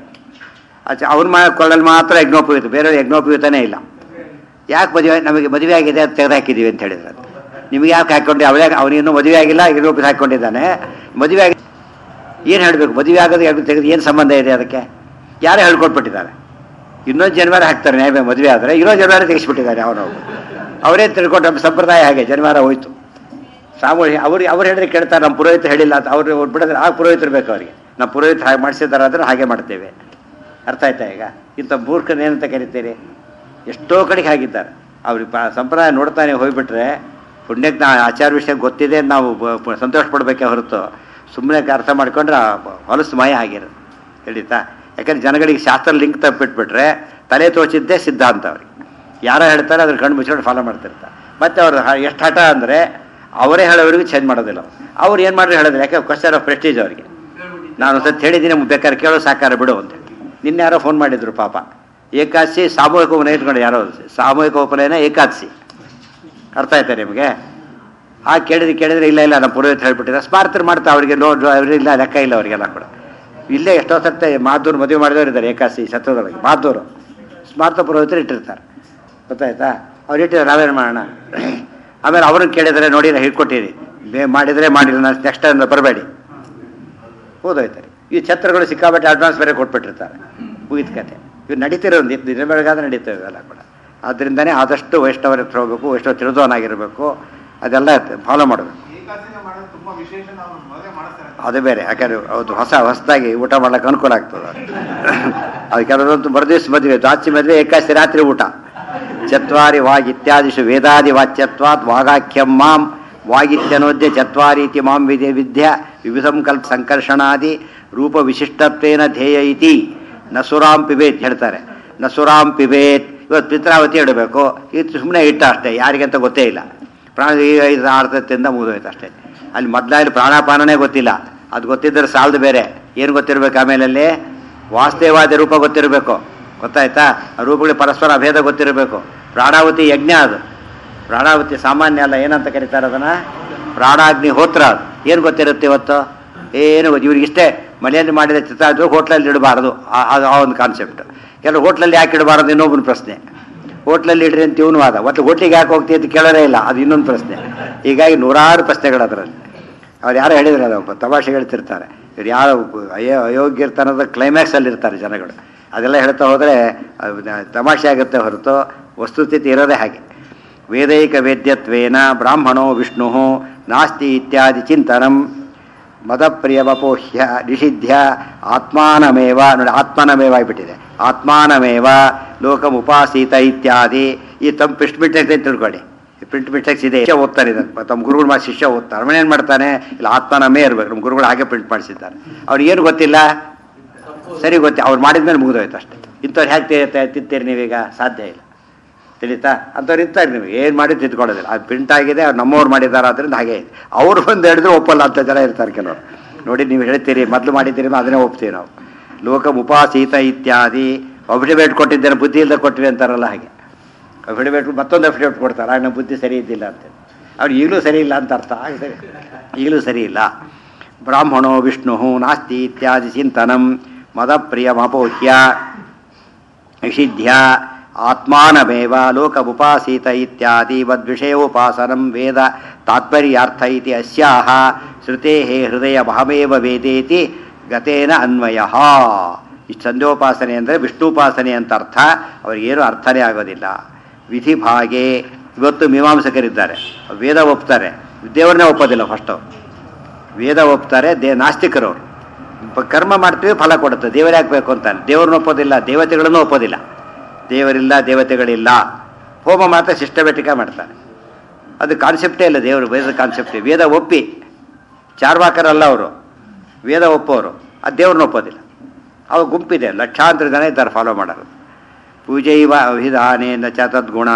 ಅವ್ರ ಕೊಳ್ಳಲ್ಲಿ ಮಾತ್ರ ಯಜ್ಞೋಪವೀತ, ಬೇರೆಯವ್ರು ಯಜ್ಞೋಪವೀತನೇ ಇಲ್ಲ. ಯಾಕೆ ನಮಗೆ ಮದುವೆ ಆಗಿದೆ ಅಂತ ತೆಗೆದುಹಾಕಿದ್ದೀವಿ ಅಂತ ಹೇಳಿದ್ರೆ, ನಿಮಗೆ ಯಾಕೆ ಹಾಕ್ಕೊಂಡು ಅವನಿನ್ನೂ ಮದುವೆ ಆಗಿಲ್ಲ, ಯಜ್ಞೋಪವೀತ ಹಾಕ್ಕೊಂಡಿದ್ದಾನೆ. ಮದುವೆ ಆಗಿ ಏನು ಹೇಳಬೇಕು? ಮದುವೆ ಆಗೋದು ಎರಡು ತೆಗೆದು ಏನು ಸಂಬಂಧ ಇದೆ ಅದಕ್ಕೆ? ಯಾರೇ ಹೇಳ್ಕೊಟ್ಬಿಟ್ಟಿದ್ದಾರೆ. ಇನ್ನೊಂದು ಜನವಾರ ಹಾಕ್ತಾರೆ ನ್ಯಾಯ, ಮದುವೆ ಆದರೆ ಇನ್ನೊಂದು ಜನವಾರ ತೆಗೆಸ್ಬಿಟ್ಟಿದ್ದಾರೆ. ಅವರೇ ತಿಳ್ಕೊಂಡು ಸಂಪ್ರದಾಯ ಹಾಗೆ ಜನವಾರ ಹೋಯ್ತು. ಸಾಮೂಹಿಕ ಅವ್ರು ಹೇಳಿದ್ರೆ ಕೇಳ್ತಾರೆ, ನಮ್ಮ ಪುರೋಹಿತರು ಹೇಳಿಲ್ಲ ಅಂತ ಅವ್ರು ಬಿಡಿದ್ರೆ ಆ ಪುರೋಹಿತರು ಬೇಕು ಅವರಿಗೆ. ನಮ್ಮ ಪುರೋಹಿತರು ಹಾಗೆ ಮಾಡಿಸಿದ್ದಾರೆ ಅಂದರೆ ಹಾಗೆ ಮಾಡ್ತೇವೆ. ಅರ್ಥ ಆಯ್ತಾ? ಈಗ ಇಂಥ ಮೂರ್ಖನ ಏನಂತ ಕರಿತೀರಿ? ಎಷ್ಟೋ ಕಡೆಗೆ ಹಾಗಿದ್ದಾರೆ. ಅವ್ರಿಗೆ ಸಂಪ್ರದಾಯ ನೋಡ್ತಾನೆ ಹೋಗ್ಬಿಟ್ರೆ ಪುಣ್ಯಕ್ಕೆ ನಾವು ಆಚಾರ ವಿಷಯ ಗೊತ್ತಿದೆ ನಾವು ಸಂತೋಷ ಪಡಬೇಕೆ ಹೊರತು ಸುಮ್ಮನೆ ಅರ್ಥ ಮಾಡ್ಕೊಂಡ್ರೆ ಹೊಲಸು ಮಾಯ ಆಗಿರೋದು ಹೇಳಿತಾ. ಯಾಕಂದ್ರೆ ಜನಗಳಿಗೆ ಶಾಸ್ತ್ರ ಲಿಂಕ್ ತಪ್ಪಿಟ್ಬಿಟ್ರೆ ತಲೆ ತೋಚಿದ್ದೇ ಸಿದ್ಧಾಂತ. ಅವ್ರಿಗೆ ಯಾರೋ ಹೇಳ್ತಾರೆ ಅದ್ರ ಕಣ್ಣು ಮುಚ್ಕೊಂಡು ಫಾಲೋ ಮಾಡ್ತಿರ್ತಾರೆ. ಮತ್ತು ಅವ್ರು ಎಷ್ಟು ಹಠ ಅಂದರೆ ಅವರೇ ಹೇಳೋವರೆಗೂ ಚೇಂಜ್ ಮಾಡೋದಿಲ್ಲ. ಅವ್ರು ಏನು ಮಾಡಿದ್ರೆ ಹೇಳಿದ್ರೆ, ಯಾಕೆ ಕ್ವಶನ್ ಆಫ್ ಪ್ರೆಸ್ಟೀಜ್ ಅವರಿಗೆ. ನಾನು ಸತ್ತು ಹೇಳಿದ್ದೀನಿ, ಬೇಕಾದ್ರೆ ಕೇಳೋ ಸಾಕಾರ ಬಿಡು ಅಂತ. ನಿನ್ನೆ ಯಾರೋ ಫೋನ್ ಮಾಡಿದ್ರು ಪಾಪ, ಏಕಾದಶಿ ಸಾಮೂಹಿಕ ಉಪನಯನ ಇಟ್ಕೊಂಡು, ಯಾರೋ ಸಾಮೂಹಿಕ ಉಪನಯನ ಏಕಾದಶಿ. ಅರ್ಥ ಆಯ್ತಾ ನಿಮಗೆ? ಆ ಕೇಳಿದ್ರೆ ಇಲ್ಲ ನಮ್ಮ ಪುರೋಹಿತ ಹೇಳ್ಬಿಟ್ಟಿದ್ದಾರೆ. ಸ್ಮಾರ್ತರು ಮಾಡ್ತಾ ಅವ್ರಿಗೆ ಅವರಿಲ್ಲ ಲೆಕ್ಕ ಇಲ್ಲ ಅವರಿಗೆಲ್ಲ ಕೂಡ. ಇಲ್ಲೇ ಎಷ್ಟೋ ಸತ್ತೆ ಮಾಧೂರು ಮದುವೆ ಮಾಡಿದವರು ಇದ್ದಾರೆ ಏಕಾದಶಿ ಸತ್ತದೊಳಗೆ. ಮಾಧೂರು ಸ್ಮಾರ್ತ ಪುರೋಹಿತರು ಇಟ್ಟಿರ್ತಾರೆ. ಗೊತ್ತಾಯ್ತಾ? ಅವ್ರು ಇಟ್ಟಿದ್ದಾರೆ, ನಾವೇನು ಮಾಡೋಣ? ಆಮೇಲೆ ಅವ್ರನ್ನ ಕೇಳಿದರೆ ನೋಡಿ ನಾ ಹಿಡ್ಕೊಟ್ಟಿರಿ, ಮಾಡಿದರೆ ಮಾಡಿಲ್ಲ, ನಾನು ನೆಕ್ಸ್ಟ್ ಟೈಮ್ ಬರಬೇಡಿ, ಓದೋಯ್ತಾರೆ. ಈ ಛತ್ರಗಳು ಸಿಕ್ಕಾಬಟ್ಟೆ ಅಡ್ವಾನ್ಸ್ ಬೇರೆ ಕೊಟ್ಬಿಟ್ಟಿರ್ತಾರೆ. ಮುಗಿದ ಕತೆ. ಇವು ನಡೀತಿರೋ ದಿನ ಬೆಳಗಾದ್ರೆ ನಡೀತವೆ ಇವೆಲ್ಲ ಕೂಡ. ಆದ್ದರಿಂದನೇ ಆದಷ್ಟು ವೈಷ್ಣವರ ಹತ್ರ ಹೋಗ್ಬೇಕು, ವೈಷ್ಣವ ತಿಳಿದವನಾಗಿರಬೇಕು, ಅದೆಲ್ಲ ಫಾಲೋ ಮಾಡಬೇಕು. ಅದು ಬೇರೆ, ಯಾಕಂದ್ರೆ ಹೌದು ಹೊಸದಾಗಿ ಊಟ ಮಾಡ್ಲಿಕ್ಕೆ ಅನುಕೂಲ ಆಗ್ತದೆ. ಅದು ಕೆಲವೊಂದು ಮರುದಿವ್ಸ ಮದುವೆ, ದ್ವಾದಶಿ ಮದುವೆ, ಏಕಾದಶಿ ರಾತ್ರಿ ಊಟ. ಚತ್ವಾರಿ ವಾಗಿತ್ಯಾದಿಷು ವೇದಾದಿ ವಾಚ್ಯತ್ವಾತ್ ವಾಗಾಖ್ಯಂ ಮಾಂ ವಾಗಿತ್ಯನೋದ್ಯ ಚತ್ವಾರೀತಿ ಮಾಂ ವಿದ್ಯಾ ವಿವಿಧಂ ಕಲ್ಪ ಸಂಕರ್ಷಣಾದಿ ರೂಪ ವಿಶಿಷ್ಟತ್ವೇನ ಧ್ಯೇಯ ಇತಿ ನಸುರಾಂ ಪಿಬೇತ್ ಹೇಳ್ತಾರೆ. ನಸುರಾಂ ಪಿಬೇತ್. ಇವತ್ತು ಪಿತ್ರಾವತಿ ಇಡಬೇಕು, ಇದು ಸುಮ್ಮನೆ ಇಟ್ಟ ಅಷ್ಟೇ, ಯಾರಿಗಂತ ಗೊತ್ತೇ ಇಲ್ಲ. ಪ್ರಾಣ ಈಗ ಅರ್ಥದಿಂದ ಮುಗಿದೋಯ್ತು ಅಷ್ಟೇ. ಅಲ್ಲಿ ಮೊದಲಾಗಿ ಪ್ರಾಣಾಪಾನನೇ ಗೊತ್ತಿಲ್ಲ. ಅದು ಗೊತ್ತಿದ್ದರೆ ಸಾಲದು. ಬೇರೆ ಏನು ಗೊತ್ತಿರಬೇಕು? ಆಮೇಲೆ ಅಲ್ಲಿ ವಾಸ್ತೇವಾದಿ ರೂಪ ಗೊತ್ತಿರಬೇಕು. ಗೊತ್ತಾಯ್ತಾ? ಆ ರೂಪಗಳಿಗೆ ಪರಸ್ಪರ ಅಭೇದ ಗೊತ್ತಿರಬೇಕು. ಪ್ರಾಣಾವತಿ ಯಜ್ಞ, ಅದು ಪ್ರಾಣಾವತಿ ಸಾಮಾನ್ಯ ಅಲ್ಲ. ಏನಂತ ಕರೀತಾರೆ ಅದನ್ನು? ಪ್ರಾಣಾಗ್ನಿ ಹೋತ್ರ. ಅದು ಏನು ಗೊತ್ತಿರುತ್ತೆ ಇವತ್ತು? ಏನು ಇವ್ರಿಗಿಷ್ಟೇ ಮನೆಯಲ್ಲಿ ಮಾಡಿದ ಚಿತ್ರ ಹೋಟ್ಲಲ್ಲಿ ಇಡಬಾರದು, ಆ ಒಂದು ಕಾನ್ಸೆಪ್ಟ್. ಕೆಲವು ಹೋಟ್ಲಲ್ಲಿ ಯಾಕೆ ಇಡಬಾರದು ಇನ್ನೊಬ್ಬನ ಪ್ರಶ್ನೆ. ಹೋಟ್ಲಲ್ಲಿ ಇಡ್ರಿ ಅಂತ ಇವನು ವಾದ. ಒಟ್ಟು ಹೋಟ್ಲಿಗೆ ಯಾಕೆ ಹೋಗ್ತೀವಿ ಅಂತ ಕೇಳೋರೇ ಇಲ್ಲ, ಅದು ಇನ್ನೊಂದು ಪ್ರಶ್ನೆ. ಹೀಗಾಗಿ ನೂರಾರು ಪ್ರಶ್ನೆಗಳು ಅದರಲ್ಲಿ. ಅವ್ರು ಯಾರೋ ಹೇಳಿದ್ರೆ ಅದು ತಮಾಷೆ ಹೇಳ್ತಿರ್ತಾರೆ. ಇವ್ರು ಯಾರು ಅಯೋಗ್ಯರ್ತನದ ಕ್ಲೈಮ್ಯಾಕ್ಸಲ್ಲಿ ಇರ್ತಾರೆ ಜನಗಳು. ಅದೆಲ್ಲ ಹೇಳ್ತಾ ಹೋದರೆ ತಮಾಷೆ ಆಗುತ್ತೆ ಹೊರತು ವಸ್ತುಸ್ಥಿತಿ ಇರೋದೇ ಹಾಗೆ. ವೇದೈಕ ವೇದ್ಯತ್ವೇನ ಬ್ರಾಹ್ಮಣೋ ವಿಷ್ಣು ನಾಸ್ತಿ ಇತ್ಯಾದಿ ಚಿಂತನಂ ಮದಪ್ರಿಯವಪೋಹ್ಯ ನಿಷಿಧ್ಯ ಆತ್ಮಾನಮೇವ. ನೋಡಿ, ಆತ್ಮಾನಮೇವ ಆಗಿಬಿಟ್ಟಿದೆ. ಆತ್ಮಾನಮೇವ ಲೋಕಮುಪಾಸೀತ ಇತ್ಯಾದಿ. ಈ ತಮ್ಮ ಪ್ರಿಂಟ್ ಮಿಸ್ಟೇಕ್ಸ್ ಅಂತ ತಿಳ್ಕೊಳ್ಳಿ. ಪ್ರಿಂಟ್ ಮಿಸ್ಟೇಕ್ಸ್ ಇದೆ. ಶಿಷ್ಯ ಓದ್ತಾನೆ ಇದನ್ನು, ತಮ್ಮ ಗುರುಗಳು ಮಾಡಿ ಶಿಷ್ಯ ಓದ್ತಾರೆ. ಅವನು ಏನು ಮಾಡ್ತಾನೆ? ಇಲ್ಲ ಆತ್ಮಾನಮೇ ಇರಬೇಕು, ನಮ್ಮ ಗುರುಗಳು ಹಾಗೆ ಪ್ರಿಂಟ್ ಮಾಡಿಸಿದ್ದಾರೆ. ಅವ್ರಿಗೇನು ಗೊತ್ತಿಲ್ಲ, ಸರಿ ಗೊತ್ತಿ, ಅವ್ರು ಮಾಡಿದ್ಮೇಲೆ ಮುಗಿದೋಯ್ತು ಅಷ್ಟೇ. ಇಂಥವ್ರು ಹೇಗೆ ತಿಂತೀರಿ ನೀವೀಗ? ಸಾಧ್ಯ ಇಲ್ಲ. ತಿಳಿತಾ? ಅಂಥವ್ರು ಇರ್ತಾರೆ, ನೀವು ಏನು ಮಾಡಿ ತಿದ್ಕೊಳ್ಳೋದಿಲ್ಲ. ಅದು ಪ್ರಿಂಟ್ ಆಗಿದೆ, ಅವ್ರು ನಮ್ಮವ್ರು ಮಾಡಿದ್ದಾರೆ, ಅದರಿಂದ ಹಾಗೆ ಇದೆ. ಅವ್ರು ಬಂದು ಹೇಳಿದ್ರು ಒಪ್ಪಲ್ಲ ಅಂತ ಜನ ಇರ್ತಾರೆ ಕೆಲವರು. ನೋಡಿ, ನೀವು ಹೇಳ್ತೀರಿ ಮೊದಲು ಮಾಡಿದ್ದೀರಿ, ಅದನ್ನೇ ಒಪ್ತೀವಿ ನಾವು. ಲೋಕಮುಪಾಸೀತ ಇತ್ಯಾದಿ. ಅಫಿಡವಿಟ್ ಕೊಟ್ಟಿದ್ದೇನೆ, ಬುದ್ಧಿ ಇಲ್ಲದೆ ಕೊಟ್ಟಿವಿ ಅಂತಾರಲ್ಲ ಹಾಗೆ. ಅಫಿಡವಿಟ್ ಮತ್ತೊಂದು ಅಫಿಡವಿಟ್ ಕೊಡ್ತಾರೆ, ಆಗ ನಮ್ಮ ಬುದ್ಧಿ ಸರಿ ಇದ್ದಿಲ್ಲ ಅಂತೇಳಿ. ಅವ್ರು ಈಗಲೂ ಸರಿ ಇಲ್ಲ ಅಂತ ಅರ್ಥ. ಆಗಿದೆ, ಈಗಲೂ ಸರಿ ಇಲ್ಲ. ಬ್ರಾಹ್ಮಣೋ ವಿಷ್ಣು ನಾಸ್ತಿ ಇತ್ಯಾದಿ ಚಿಂತನಂ ಮದಪ್ರಿಯಮಪೋಹ್ಯ ನಿಷಿಧ್ಯ ಆತ್ಮಾನಮೇವ ಲೋಕಮುಪಾಸೀತ ಇತ್ಯಾದಿ ವದ್ವಿಷಯೋಪಾಸನಂ ವೇದ ತಾತ್ಪರ್ಯಾರ್ಥ ಇತಿ ಅಸ್ಯಾಹ ಶ್ರುತೇಃ ಹೃದಯ ಭಾವೇವ ವೇದೇತಿ ಗತೇನ ಅನ್ವಯಃ. ಈ ಸಂಧ್ಯೋಪಾಸನೆ ಅಂದರೆ ವಿಷ್ಣುಪಾಸನೆ ಅಂತ ಅರ್ಥ. ಅವ್ರಿಗೇನು ಅರ್ಥನೇ ಆಗೋದಿಲ್ಲ. ವಿಧಿ ಭಾಗೆ. ಇವತ್ತು ಮೀಮಾಂಸಕರಿದ್ದಾರೆ, ವೇದ ಒಪ್ತಾರೆ, ದೇವ್ರನ್ನೇ ಒಪ್ಪೋದಿಲ್ಲ. ಫಸ್ಟು ವೇದ ಒಪ್ತಾರೆ, ನಾಸ್ತಿಕರವರು. ಕರ್ಮ ಮಾಡ್ತೀವಿ ಫಲ ಕೊಡುತ್ತೆ, ದೇವರೇ ಹಾಕಬೇಕು ಅಂತಾನೆ. ದೇವ್ರನ್ನ ಒಪ್ಪೋದಿಲ್ಲ, ದೇವತೆಗಳನ್ನು ಒಪ್ಪೋದಿಲ್ಲ. ದೇವರಿಲ್ಲ, ದೇವತೆಗಳಿಲ್ಲ. ಹೋಮ ಮಾತ್ರ ಸಿಸ್ಟಮೆಟಿಕಾಗಿ ಮಾಡ್ತಾರೆ. ಅದು ಕಾನ್ಸೆಪ್ಟೇ ಇಲ್ಲ ದೇವರು, ವೇದ ಕಾನ್ಸೆಪ್ಟೇ. ವೇದ ಒಪ್ಪಿ ಚಾರ್ವಾಕರಲ್ಲ ಅವರು, ವೇದ ಒಪ್ಪೋರು, ಅದು ದೇವ್ರನ್ನ ಒಪ್ಪೋದಿಲ್ಲ. ಅವು ಗುಂಪಿದೆ, ಲಕ್ಷಾಂತರ ಜನ ಇದ್ದಾರೆ ಫಾಲೋ ಮಾಡೋರು. ಪೂಜೈವ ಅಭಿಧಾನೇನ ಚ ತದ್ಗುಣ.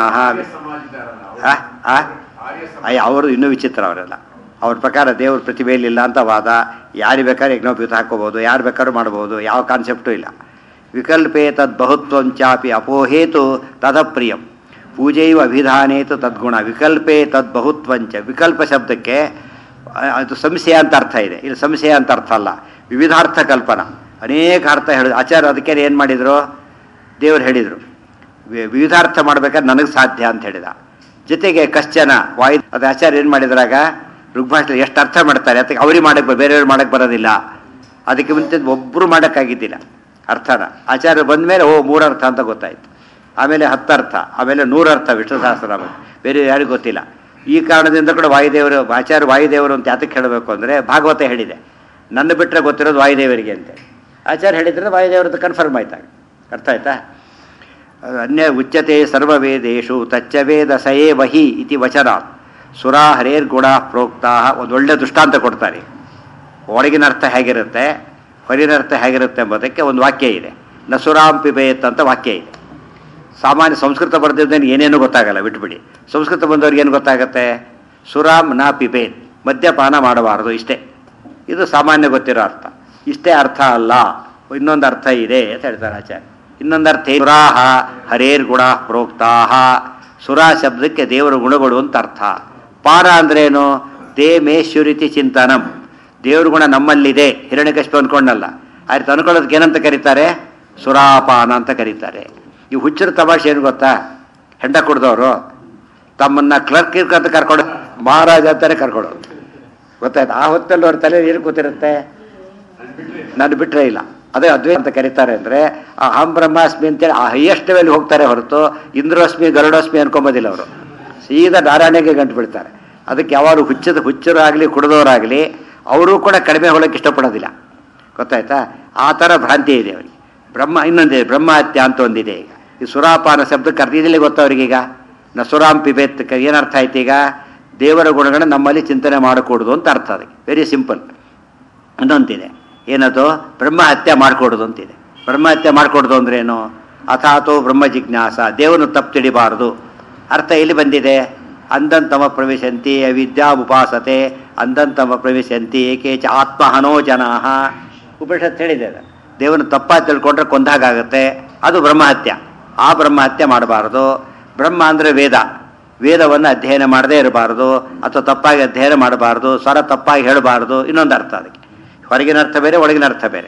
ಅವರು ಇನ್ನೂ ವಿಚಿತ್ರ ಅವರೆಲ್ಲ. ಅವ್ರ ಪ್ರಕಾರ ದೇವ್ರ ಪ್ರತಿಭೆಯಲ್ಲಿಲ್ಲ ಅಂತ ವಾದ. ಯಾರು ಬೇಕಾದ್ರೆ ಯಜ್ಞೋಪಯುತ ಹಾಕೋಬೋದು, ಯಾರು ಬೇಕಾದ್ರೂ ಮಾಡ್ಬೋದು, ಯಾವ ಕಾನ್ಸೆಪ್ಟೂ ಇಲ್ಲ. ವಿಕಲ್ಪೇ ತದ್ ಬಹುತ್ವಂಚಾಪಿ ಅಪೋಹೇತು ತದಪ್ರಿಯಂ. ಪೂಜೈವ ಅಭಿಧಾನೇತು ತದ್ಗುಣ. ವಿಕಲ್ಪೇ ತದ್ ಬಹುತ್ವಂಚ. ವಿಕಲ್ಪ ಶಬ್ದಕ್ಕೆ ಅದು ಸಂಶಯ ಅಂತ ಅರ್ಥ ಇದೆ, ಇಲ್ಲಿ ಸಂಶಯ ಅಂತ ಅರ್ಥ ಅಲ್ಲ, ವಿವಿಧಾರ್ಥ ಕಲ್ಪನಾ, ಅನೇಕ ಅರ್ಥ ಹೇಳಿದ್ರು ಆಚಾರ್ಯ. ಅದಕ್ಕೆ ಏನು ಮಾಡಿದರು, ದೇವರು ಹೇಳಿದರು ವಿವಿಧಾರ್ಥ ಮಾಡ್ಬೇಕಾದ್ರೆ ನನಗೆ ಸಾಧ್ಯ ಅಂತ ಹೇಳಿದ. ಜೊತೆಗೆ ಕಶ್ಚನ ವಾಯು, ಅದು ಆಚಾರ್ಯ ಏನು ಮಾಡಿದ್ರಾಗ ಋಗ್ಭಾಷೆ ಎಷ್ಟು ಅರ್ಥ ಮಾಡ್ತಾರೆ, ಅದಕ್ಕೆ ಅವ್ರಿಗೆ ಮಾಡಕ್ಕೆ ಬೇರೆಯವ್ರು ಮಾಡಕ್ಕೆ ಬರೋದಿಲ್ಲ. ಅದಕ್ಕೆ ಮುಂಚೆ ಒಬ್ಬರು ಮಾಡೋಕ್ಕಾಗಿದ್ದಿಲ್ಲ ಅರ್ಥನ. ಆಚಾರ್ಯ ಬಂದ ಮೇಲೆ 3 ಅರ್ಥ ಅಂತ ಗೊತ್ತಾಯ್ತು, ಆಮೇಲೆ 10 ಅರ್ಥ, ಆಮೇಲೆ 100 ಅರ್ಥ ವಿಷ್ಣು ಸಹಸ್ರನಾಮ, ಬೇರೆ ಯಾರಿಗೂ ಗೊತ್ತಿಲ್ಲ. ಈ ಕಾರಣದಿಂದ ಕೂಡ ವಾಯುದೇವರು, ಆಚಾರ್ಯ ವಾಯುದೇವರು ಅಂತ ಯಾತಕ್ಕೆ ಹೇಳಬೇಕು ಅಂದರೆ ಭಾಗವತ ಹೇಳಿದೆ, ನನ್ನ ಬಿಟ್ಟರೆ ಗೊತ್ತಿರೋದು ವಾಯುದೇವರಿಗೆ ಅಂತ. ಆಚಾರ್ಯ ಹೇಳಿದ್ರೆ ವಾಯುದೇವರದ್ದು ಕನ್ಫರ್ಮ್ ಆಯ್ತಾಗ. ಅರ್ಥ ಆಯ್ತಾ? ಅನ್ಯ ಉಚ್ಯತೆ ಸರ್ವವೇದೇಶು ತಚ್ಚ ವೇದ ಸಯೇ ವಹಿ ಇತಿ ವಚನಾತ್ ಸುರಾ ಹರೇರ್ಗುಣ ಪ್ರೋಕ್ತಾ. ಒಂದು ಒಳ್ಳೆ ದೃಷ್ಟಾಂತ ಕೊಡ್ತಾರೆ. ಒಳಗಿನ ಅರ್ಥ ಹೇಗಿರುತ್ತೆ, ಹೊರಗಿನ ಅರ್ಥ ಹೇಗಿರುತ್ತೆ ಎಂಬುದಕ್ಕೆ ಒಂದು ವಾಕ್ಯ ಇದೆ. ನಸುರಾಂ ಪಿಬೇತ್ ಅಂತ ವಾಕ್ಯ ಇದೆ. ಸಾಮಾನ್ಯ ಸಂಸ್ಕೃತ ಬರೆದಿದ್ದೇನೆ ಏನೇನೂ ಗೊತ್ತಾಗಲ್ಲ, ಬಿಟ್ಬಿಡಿ. ಸಂಸ್ಕೃತ ಬಂದವ್ರಿಗೆ ಏನು ಗೊತ್ತಾಗುತ್ತೆ? ಸುರಾಮ್ ನಾ ಪಿಬೇತ್, ಮದ್ಯಪಾನ ಮಾಡಬಾರದು, ಇಷ್ಟೇ. ಇದು ಸಾಮಾನ್ಯ ಗೊತ್ತಿರೋ ಅರ್ಥ. ಇಷ್ಟೇ ಅರ್ಥ ಅಲ್ಲ, ಇನ್ನೊಂದು ಅರ್ಥ ಇದೆ ಅಂತ ಹೇಳ್ತಾರೆ ಆಚಾರ್ಯ. ಇನ್ನೊಂದು ಅರ್ಥ ಸುರಾಹ ಹರೇರ್ ಗುಣ ಪ್ರೋಕ್ತಾಹ. ಸುರಾ ಶಬ್ದಕ್ಕೆ ದೇವರ ಗುಣಗಳು ಅಂತ ಅರ್ಥ. ಪಾನ ಅಂದ್ರೇನು? ದೇ ಮೇಶ್ವರಿತಿ ಚಿಂತನಂ. ದೇವ್ರ ಗುಣ ನಮ್ಮಲ್ಲಿದೆ, ಹಿರಣ್ಯಕಶಿಪು ಅನ್ಕೊಂಡಲ್ಲ. ಆಯ್ತು, ಅನ್ಕೊಳ್ಳೋದಕ್ಕೆ ಏನಂತ ಕರೀತಾರೆ? ಸುರಾಪಾನ ಅಂತ ಕರೀತಾರೆ. ಈ ಹುಚ್ಚರ ತಮಾಷೆ ಏನು ಗೊತ್ತಾ? ಹೆಂಡ ಕುಡ್ದವರು ತಮ್ಮನ್ನ ಕ್ಲರ್ಕ್ ಅಂತ ಕರ್ಕೊಂಡು ಮಹಾರಾಜ ಅಂತಾನೆ ಕರ್ಕೊಳ್ಳೋರು, ಗೊತ್ತಾಯ್ತು? ಆ ಹೊತ್ತಲ್ಲಿ ಅವ್ರ ತಲೆ ಏನು ಗೊತ್ತಿರುತ್ತೆ? ನಾನು ಬಿಟ್ಟರೆ ಇಲ್ಲ. ಅದೇ ಅದ್ವೈತ ಅಂತ ಕರೀತಾರೆ. ಅಂದರೆ ಆ ಅಹಂ ಬ್ರಹ್ಮಾಸ್ಮಿ ಅಂತೇಳಿ ಆ ಹೈಯೆಸ್ಟ್ ಲೆವೆಲ್ ಹೋಗ್ತಾರೆ ಹೊರತು ಇಂದ್ರೋಸ್ಮಿ ಗರುಡೋಸ್ಮಿ ಅನ್ಕೊಂಬೋದಿಲ್ಲ ಅವರು. ಸೀದಾ ನಾರಾಯಣಿಗೆ ಗಂಟು ಬಿಡ್ತಾರೆ. ಅದಕ್ಕೆ ಯಾವಾಗ ಹುಚ್ಚರಾಗಲಿ ಕುಡಿದವರಾಗಲಿ ಅವರು ಕೂಡ ಕಡಿಮೆ ಹೋಗಕ್ಕೆ ಇಷ್ಟಪಡೋದಿಲ್ಲ, ಗೊತ್ತಾಯ್ತಾ? ಆ ಥರ ಭ್ರಾಂತಿ ಇದೆ ಅವರಿಗೆ. ಇನ್ನೊಂದಿದೆ ಬ್ರಹ್ಮಹತ್ಯ ಅಂತ ಒಂದಿದೆ. ಈಗ ಈ ಸುರಾಪಾನ ಶಬ್ದಕ್ಕೆ ಅರ್ಥ ಇದೆಯೇ ಗೊತ್ತಾ ಅವರಿಗೀಗ? ಸುರಾಂ ಪಿಬೇತ್ ಏನರ್ಥ ಆಯ್ತು ಈಗ? ದೇವರ ಗುಣಗಳನ್ನ ನಮ್ಮಲ್ಲಿ ಚಿಂತನೆ ಮಾಡಕೂಡದು ಅಂತ ಅರ್ಥ. ಅದಕ್ಕೆ ವೆರಿ ಸಿಂಪಲ್. ಇನ್ನೊಂದಿದೆ, ಏನದು? ಬ್ರಹ್ಮಹತ್ಯೆ ಮಾಡಿಕೊಡೋದು ಅಂತಿದೆ. ಬ್ರಹ್ಮಹತ್ಯೆ ಮಾಡಿಕೊಡೋದು ಅಂದ್ರೇನು? ಅಥಾತೋ ಬ್ರಹ್ಮ ಜಿಜ್ಞಾಸ, ದೇವರನ್ನು ತಪ್ಪು ತಿಳಿಬಾರದು. ಅರ್ಥ ಎಲ್ಲಿ ಬಂದಿದೆ? ಅಂಧಂತಮ ಪ್ರವೇಶಂತಿ ಅವಿದ್ಯಾ ಉಪಾಸತೆ ಅಂಧಂತಮ ಪ್ರವೇಶಂತಿ ಏಕೇಚ ಆತ್ಮಹನೋ ಜನಾಹ. ಉಪನಿಷತ್ ಹೇಳಿದೆ, ದೇವರನ್ನು ತಪ್ಪಾಗಿ ತಿಳ್ಕೊಂಡ್ರೆ ಕೊಂದಾಗುತ್ತೆ, ಅದು ಬ್ರಹ್ಮಹತ್ಯೆ. ಆ ಬ್ರಹ್ಮಹತ್ಯೆ ಮಾಡಬಾರದು. ಬ್ರಹ್ಮ ಅಂದರೆ ವೇದ, ವೇದವನ್ನು ಅಧ್ಯಯನ ಮಾಡದೇ ಇರಬಾರ್ದು, ಅಥವಾ ತಪ್ಪಾಗಿ ಅಧ್ಯಯನ ಮಾಡಬಾರ್ದು, ಸ್ವರ ತಪ್ಪಾಗಿ ಹೇಳಬಾರ್ದು. ಇನ್ನೊಂದು ಅರ್ಥ ಅದಕ್ಕೆ. ಹೊರಗಿನ ಅರ್ಥ ಬೇರೆ, ಒಳಗಿನ ಅರ್ಥ ಬೇರೆ.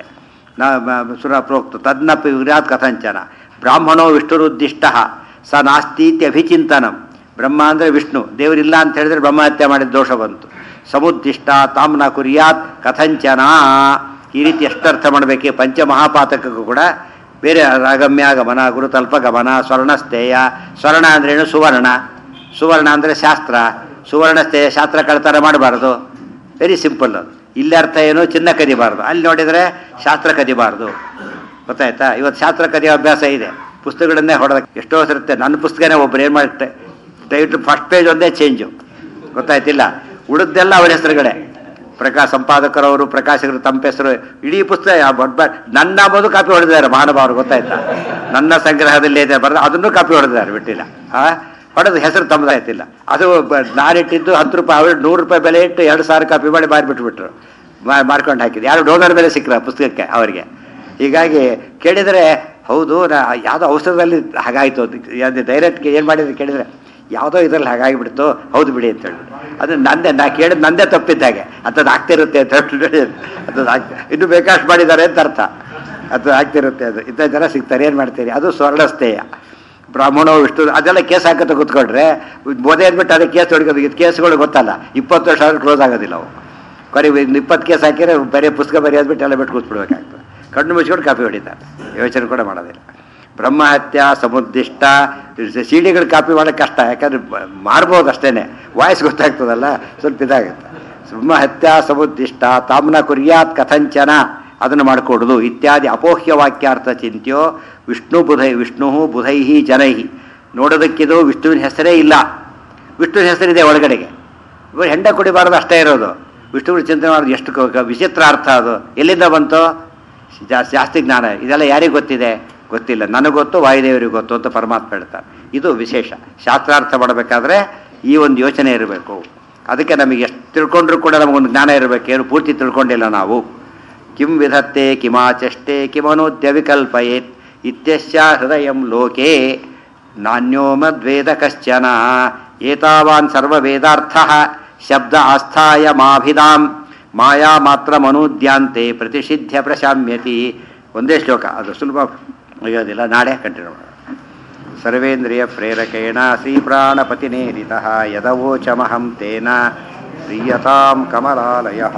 ಸುರ ಪ್ರೋಕ್ತ ತದ್ನಪಿ ವಿರಾಟ್ ಕಥಂಚನ ಬ್ರಾಹ್ಮಣೋ ವಿಷ್ಣುರುದ್ದಿಷ್ಟ ಸ ನಾಸ್ತೀತಿ ಅಭಿಚಿಂತನಂ. ಬ್ರಹ್ಮ ಅಂದರೆ ವಿಷ್ಣು, ದೇವರಿಲ್ಲ ಅಂತ ಹೇಳಿದ್ರೆ ಬ್ರಹ್ಮಹತ್ಯೆ ಮಾಡಿದ ದೋಷ ಬಂತು. ಸಮುದ್ದಿಷ್ಟ ತಾಮ್ನ ಕುರ್ಯಾತ್ ಕಥಂಚನ. ಈ ರೀತಿ ಎಷ್ಟು ಅರ್ಥ ಮಾಡಬೇಕು? ಪಂಚಮಹಾಪಾತಕಕ್ಕೂ ಕೂಡ ಬೇರೆ ರಾಗಮ್ಯಾಗಮನ, ಗುರುತಲ್ಪಗಮನ, ಸ್ವರ್ಣಸ್ಥೇಯ. ಸ್ವರ್ಣ ಅಂದ್ರೇನು? ಸುವರ್ಣ. ಸುವರ್ಣ ಅಂದರೆ ಶಾಸ್ತ್ರ. ಸುವರ್ಣಸ್ಥೇಯ ಶಾಸ್ತ್ರ ಕಳ್ತನ ಮಾಡಬಾರ್ದು. Very simple. ಅದು ಇಲ್ಲಿ ಅರ್ಥ ಏನು? ಚಿನ್ನ ಕದಿಬಾರ್ದು. ಅಲ್ಲಿ ನೋಡಿದರೆ ಶಾಸ್ತ್ರ ಕದಿಬಾರ್ದು, ಗೊತ್ತಾಯ್ತಾ? ಇವತ್ತು ಶಾಸ್ತ್ರ ಕದಿಯೋ ಅಭ್ಯಾಸ ಇದೆ, ಪುಸ್ತಕಗಳನ್ನೇ ಹೊಡೆದ ಎಷ್ಟೋ ಇರುತ್ತೆ. ನನ್ನ ಪುಸ್ತಕನೇ ಒಬ್ಬರು ಏನು ಮಾಡಿ ದಯವಿಟ್ಟು ಫಸ್ಟ್ ಪೇಜ್ ಒಂದೇ ಚೇಂಜು, ಗೊತ್ತಾಯ್ತಿಲ್ಲ? ಉಳಿದೆಲ್ಲ ಅವ್ರ ಹೆಸರುಗಳೇ. ಸಂಪಾದಕರವರು, ಪ್ರಕಾಶಕರು ತಮ್ಮ ಹೆಸರು, ಇಡೀ ಪುಸ್ತಕ ನನ್ನ ಅಂಬೋದು ಕಾಪಿ ಹೊಡೆದಿದ್ದಾರೆ ಮಹಾನುಭಾವರು, ಗೊತ್ತಾಯ್ತಾ? ನನ್ನ ಸಂಗ್ರಹದಲ್ಲಿ ಇದೆ ಬರೆದು ಅದನ್ನು ಕಾಪಿ ಹೊಡೆದಿದ್ದಾರೆ, ಬಿಟ್ಟಿಲ್ಲ. ಹೊಡೆದು ಹೆಸರು ತಮ್ಮದಾಯ್ತಿಲ್ಲ. ಅದು ನಾನಿಟ್ಟಿದ್ದು 10 ರೂಪಾಯಿ, ಅವ್ರು 100 ರೂಪಾಯಿ ಬೆಲೆ ಇಟ್ಟು 2,000 ಕಾಪಿ ಮಾಡಿ ಬಿಟ್ಬಿಟ್ರು, ಮಾರ್ಕೊಂಡು ಹಾಕಿದ್ದು. ಯಾರು ಡೋನರ್ ಬೆಲೆ ಸಿಕ್ಕರ ಪುಸ್ತಕಕ್ಕೆ ಅವರಿಗೆ. ಹೀಗಾಗಿ ಕೇಳಿದರೆ ಹೌದು, ಯಾವುದೋ ಔಷಧದಲ್ಲಿ ಹಾಗಾಯಿತು ಅದು ಡೈರೆಕ್ಟ್ಗೆ ಏನು ಮಾಡಿದ್ರು ಕೇಳಿದರೆ ಯಾವುದೋ ಇದರಲ್ಲಿ ಹಾಗಾಗಿಬಿಡ್ತು, ಹೌದು ಬಿಡಿ ಅಂತ ಹೇಳಿ. ಅದು ನಾ ಕೇಳಿದ್ ನಂದೇ ತಪ್ಪಿದ್ದಾಗೆ, ಅಂಥದ್ದು ಆಗ್ತಿರುತ್ತೆ ಅಂತ ಹೇಳಿ ಅದು ಇನ್ನೂ ಬೇಕಾಷ್ಟು ಮಾಡಿದ್ದಾರೆ ಅಂತ ಅರ್ಥ. ಅದು ಆಗ್ತಿರುತ್ತೆ. ಅದು ಇಂಥ ಜನ ಸಿಗ್ತಾರೆ, ಏನು ಮಾಡ್ತೀರಿ? ಅದು ಸ್ವರ್ಣಸ್ಥೇಯ. ಬ್ರಾಹ್ಮಣೋ ವಿಷ್ಣು ಅದೆಲ್ಲ ಕೇಸ್ ಹಾಕತ್ತ ಕೂತ್ಕೊಂಡ್ರೆ ಬೋಧೆ ಅಂದ್ಬಿಟ್ಟು ಅದಕ್ಕೆ ಕೇಸ್ ಹೊಡ್ಕೋದು. ಇದು ಕೇಸ್ಗಳು ಗೊತ್ತಲ್ಲ, 20 ವರ್ಷ ಆದ್ರೂ ಕ್ಲೋಸ್ ಆಗೋದಿಲ್ಲ ಅವು. ಕೊನೆಗೆ 20 ಕೇಸ್ ಹಾಕಿದ್ರೆ ಬರೀ ಪುಸ್ತಕ ಬರೆಯೋದ್ಬಿಟ್ಟು ಎಲ್ಲ ಬಿಟ್ಟು ಕೂತ್ಬಿಡ್ಬೇಕಾಗ್ತದೆ. ಕಣ್ಣು ಮುಚ್ಕೊಂಡು ಕಾಪಿ ಹೊಡಿತಾರೆ, ಯೋಚನೆ ಕೂಡ ಮಾಡೋದಿಲ್ಲ. ಬ್ರಹ್ಮಹತ್ಯಾ ಸಮುದ್ದಿಷ್ಟ ಸಿಡಿಗಳು ಕಾಪಿ ಮಾಡೋಕ್ಕೆ ಕಷ್ಟ, ಯಾಕಂದ್ರೆ ಮಾರ್ಬೋದು ಅಷ್ಟೇ, ವಾಯ್ಸ್ ಗೊತ್ತಾಗ್ತದಲ್ಲ, ಸ್ವಲ್ಪ ಇದಾಗುತ್ತೆ. ಬ್ರಹ್ಮಹತ್ಯಾ ಸಮುದ್ದಿಷ್ಟ ತಾಮ್ನ ಕುರ್ಯಾತ್ ಕಥಂಚನ, ಅದನ್ನು ಮಾಡಿಕೊಡೋದು ಇತ್ಯಾದಿ ಅಪೋಹ್ಯ ವಾಕ್ಯಾರ್ಥ ಚಿಂತ್ಯೋ ವಿಷ್ಣು ಬುಧೈ ಜನೈ. ನೋಡೋದಕ್ಕಿದು ವಿಷ್ಣುವಿನ ಹೆಸರೇ ಇಲ್ಲ, ವಿಷ್ಣುವಿನ ಹೆಸರಿದೆ ಒಳಗಡೆಗೆ, ಇವರು ಹೆಂಡ ಕುಡಿಬಾರದು ಅಷ್ಟೇ ಇರೋದು. ವಿಷ್ಣುವಿನ ಚಿಂತನೆ ಮಾಡೋದು ಎಷ್ಟು ವಿಚಿತ್ರ ಅರ್ಥ ಅದು, ಎಲ್ಲಿಂದ ಬಂತು? ಜಾಸ್ತಿ ಜ್ಞಾನ. ಇದೆಲ್ಲ ಯಾರಿಗೆ ಗೊತ್ತಿದೆ? ಗೊತ್ತಿಲ್ಲ. ನನಗೆ ಗೊತ್ತು, ವಾಯುದೇವರಿಗೆ ಗೊತ್ತು ಅಂತ ಪರಮಾತ್ಮ ಹೇಳ್ತಾರೆ. ಇದು ವಿಶೇಷ. ಶಾಸ್ತ್ರಾರ್ಥ ಮಾಡಬೇಕಾದ್ರೆ ಈ ಒಂದು ಯೋಚನೆ ಇರಬೇಕು. ಅದಕ್ಕೆ ನಮಗೆ ಎಷ್ಟು ತಿಳ್ಕೊಂಡ್ರೂ ಕೂಡ ನಮಗೊಂದು ಜ್ಞಾನ ಇರಬೇಕು. ಏನು ಪೂರ್ತಿ ತಿಳ್ಕೊಂಡಿಲ್ಲ ನಾವು. ಕಿಂ ವಿಧತ್ತೆ ಕಿಮಾಚಷ್ಟೆ ಕಿಮನೋದ್ಯ ವಿಕಲ್ಪಯೇತ್ ಇತ್ಯಸ್ಯ ಹೃದಯಂ ಲೋಕೆ ನಾನ್ಯೋ ಮದ್ವೇದ ಕಶ್ಚನ ಏತಾವಾನ್ ಸರ್ವವೇದಾರ್ಥ ಶಬ್ದ ಆಸ್ಥಾಯ ಮಾಭಿಧಾಂ ಮಾಯಾ ಮಾತ್ರ ಮನೋದ್ಯಾಂತೆ ಪ್ರತಿಷಿಧ್ಯ ಪ್ರಶಾಮ್ಯತಿ. ಒಂದೇ ಶ್ಲೋಕ, ಅದು ಸುಲಭ ಆಗೋದಿಲ್ಲ, ನಾಳೆ ಕಂಟಿನ್ಯೂ ಮಾಡೋಣ. ಸರ್ವೇಂದ್ರಿಯ ಪ್ರೇರಕೇಣ ಶ್ರೀಪ್ರಾಣಪತಿನೇರಿತಃ ಯದವೋಚಮಹಂ ತೇನ ಪ್ರೀಯತಾಂ ಕಮಲಾಲಯಃ.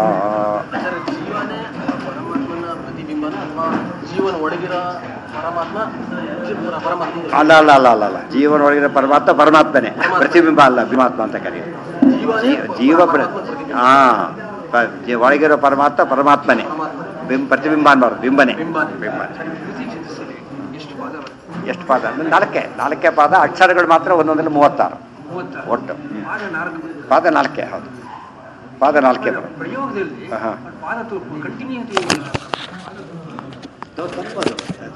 ಅಲ್ಲ ಅಲ್ಲ ಅಲ್ಲ ಅಲ್ಲ ಅಲ್ಲ, ಜೀವನ ಒಳಗಿರೋ ಪರಮಾತ್ಮ ಪರಮಾತ್ಮನೇ, ಪ್ರತಿಬಿಂಬ ಅಲ್ಲ, ಬಿಂಬಾತ್ಮ ಅಂತ ಕರೀತಾರೆ. ಜೀವ ಒಳಗಿರೋ ಪರಮಾತ್ಮ ಪರಮಾತ್ಮನೇ, ಪ್ರತಿಬಿಂಬ ಅನ್ಬಾರ್ದು, ಬಿಂಬನೆ. ಎಷ್ಟು ಪಾದ? ನಾಲ್ಕೇ ಪಾದ. ಅಕ್ಷರಗಳು ಮಾತ್ರ ಒಂದೊಂದಲ್ಲಿ 36 ಒಟ್ಟು. ಪಾದ 4. ಹೌದು, ಪಾದ 4 ಬರೋದು. ಹಾಂ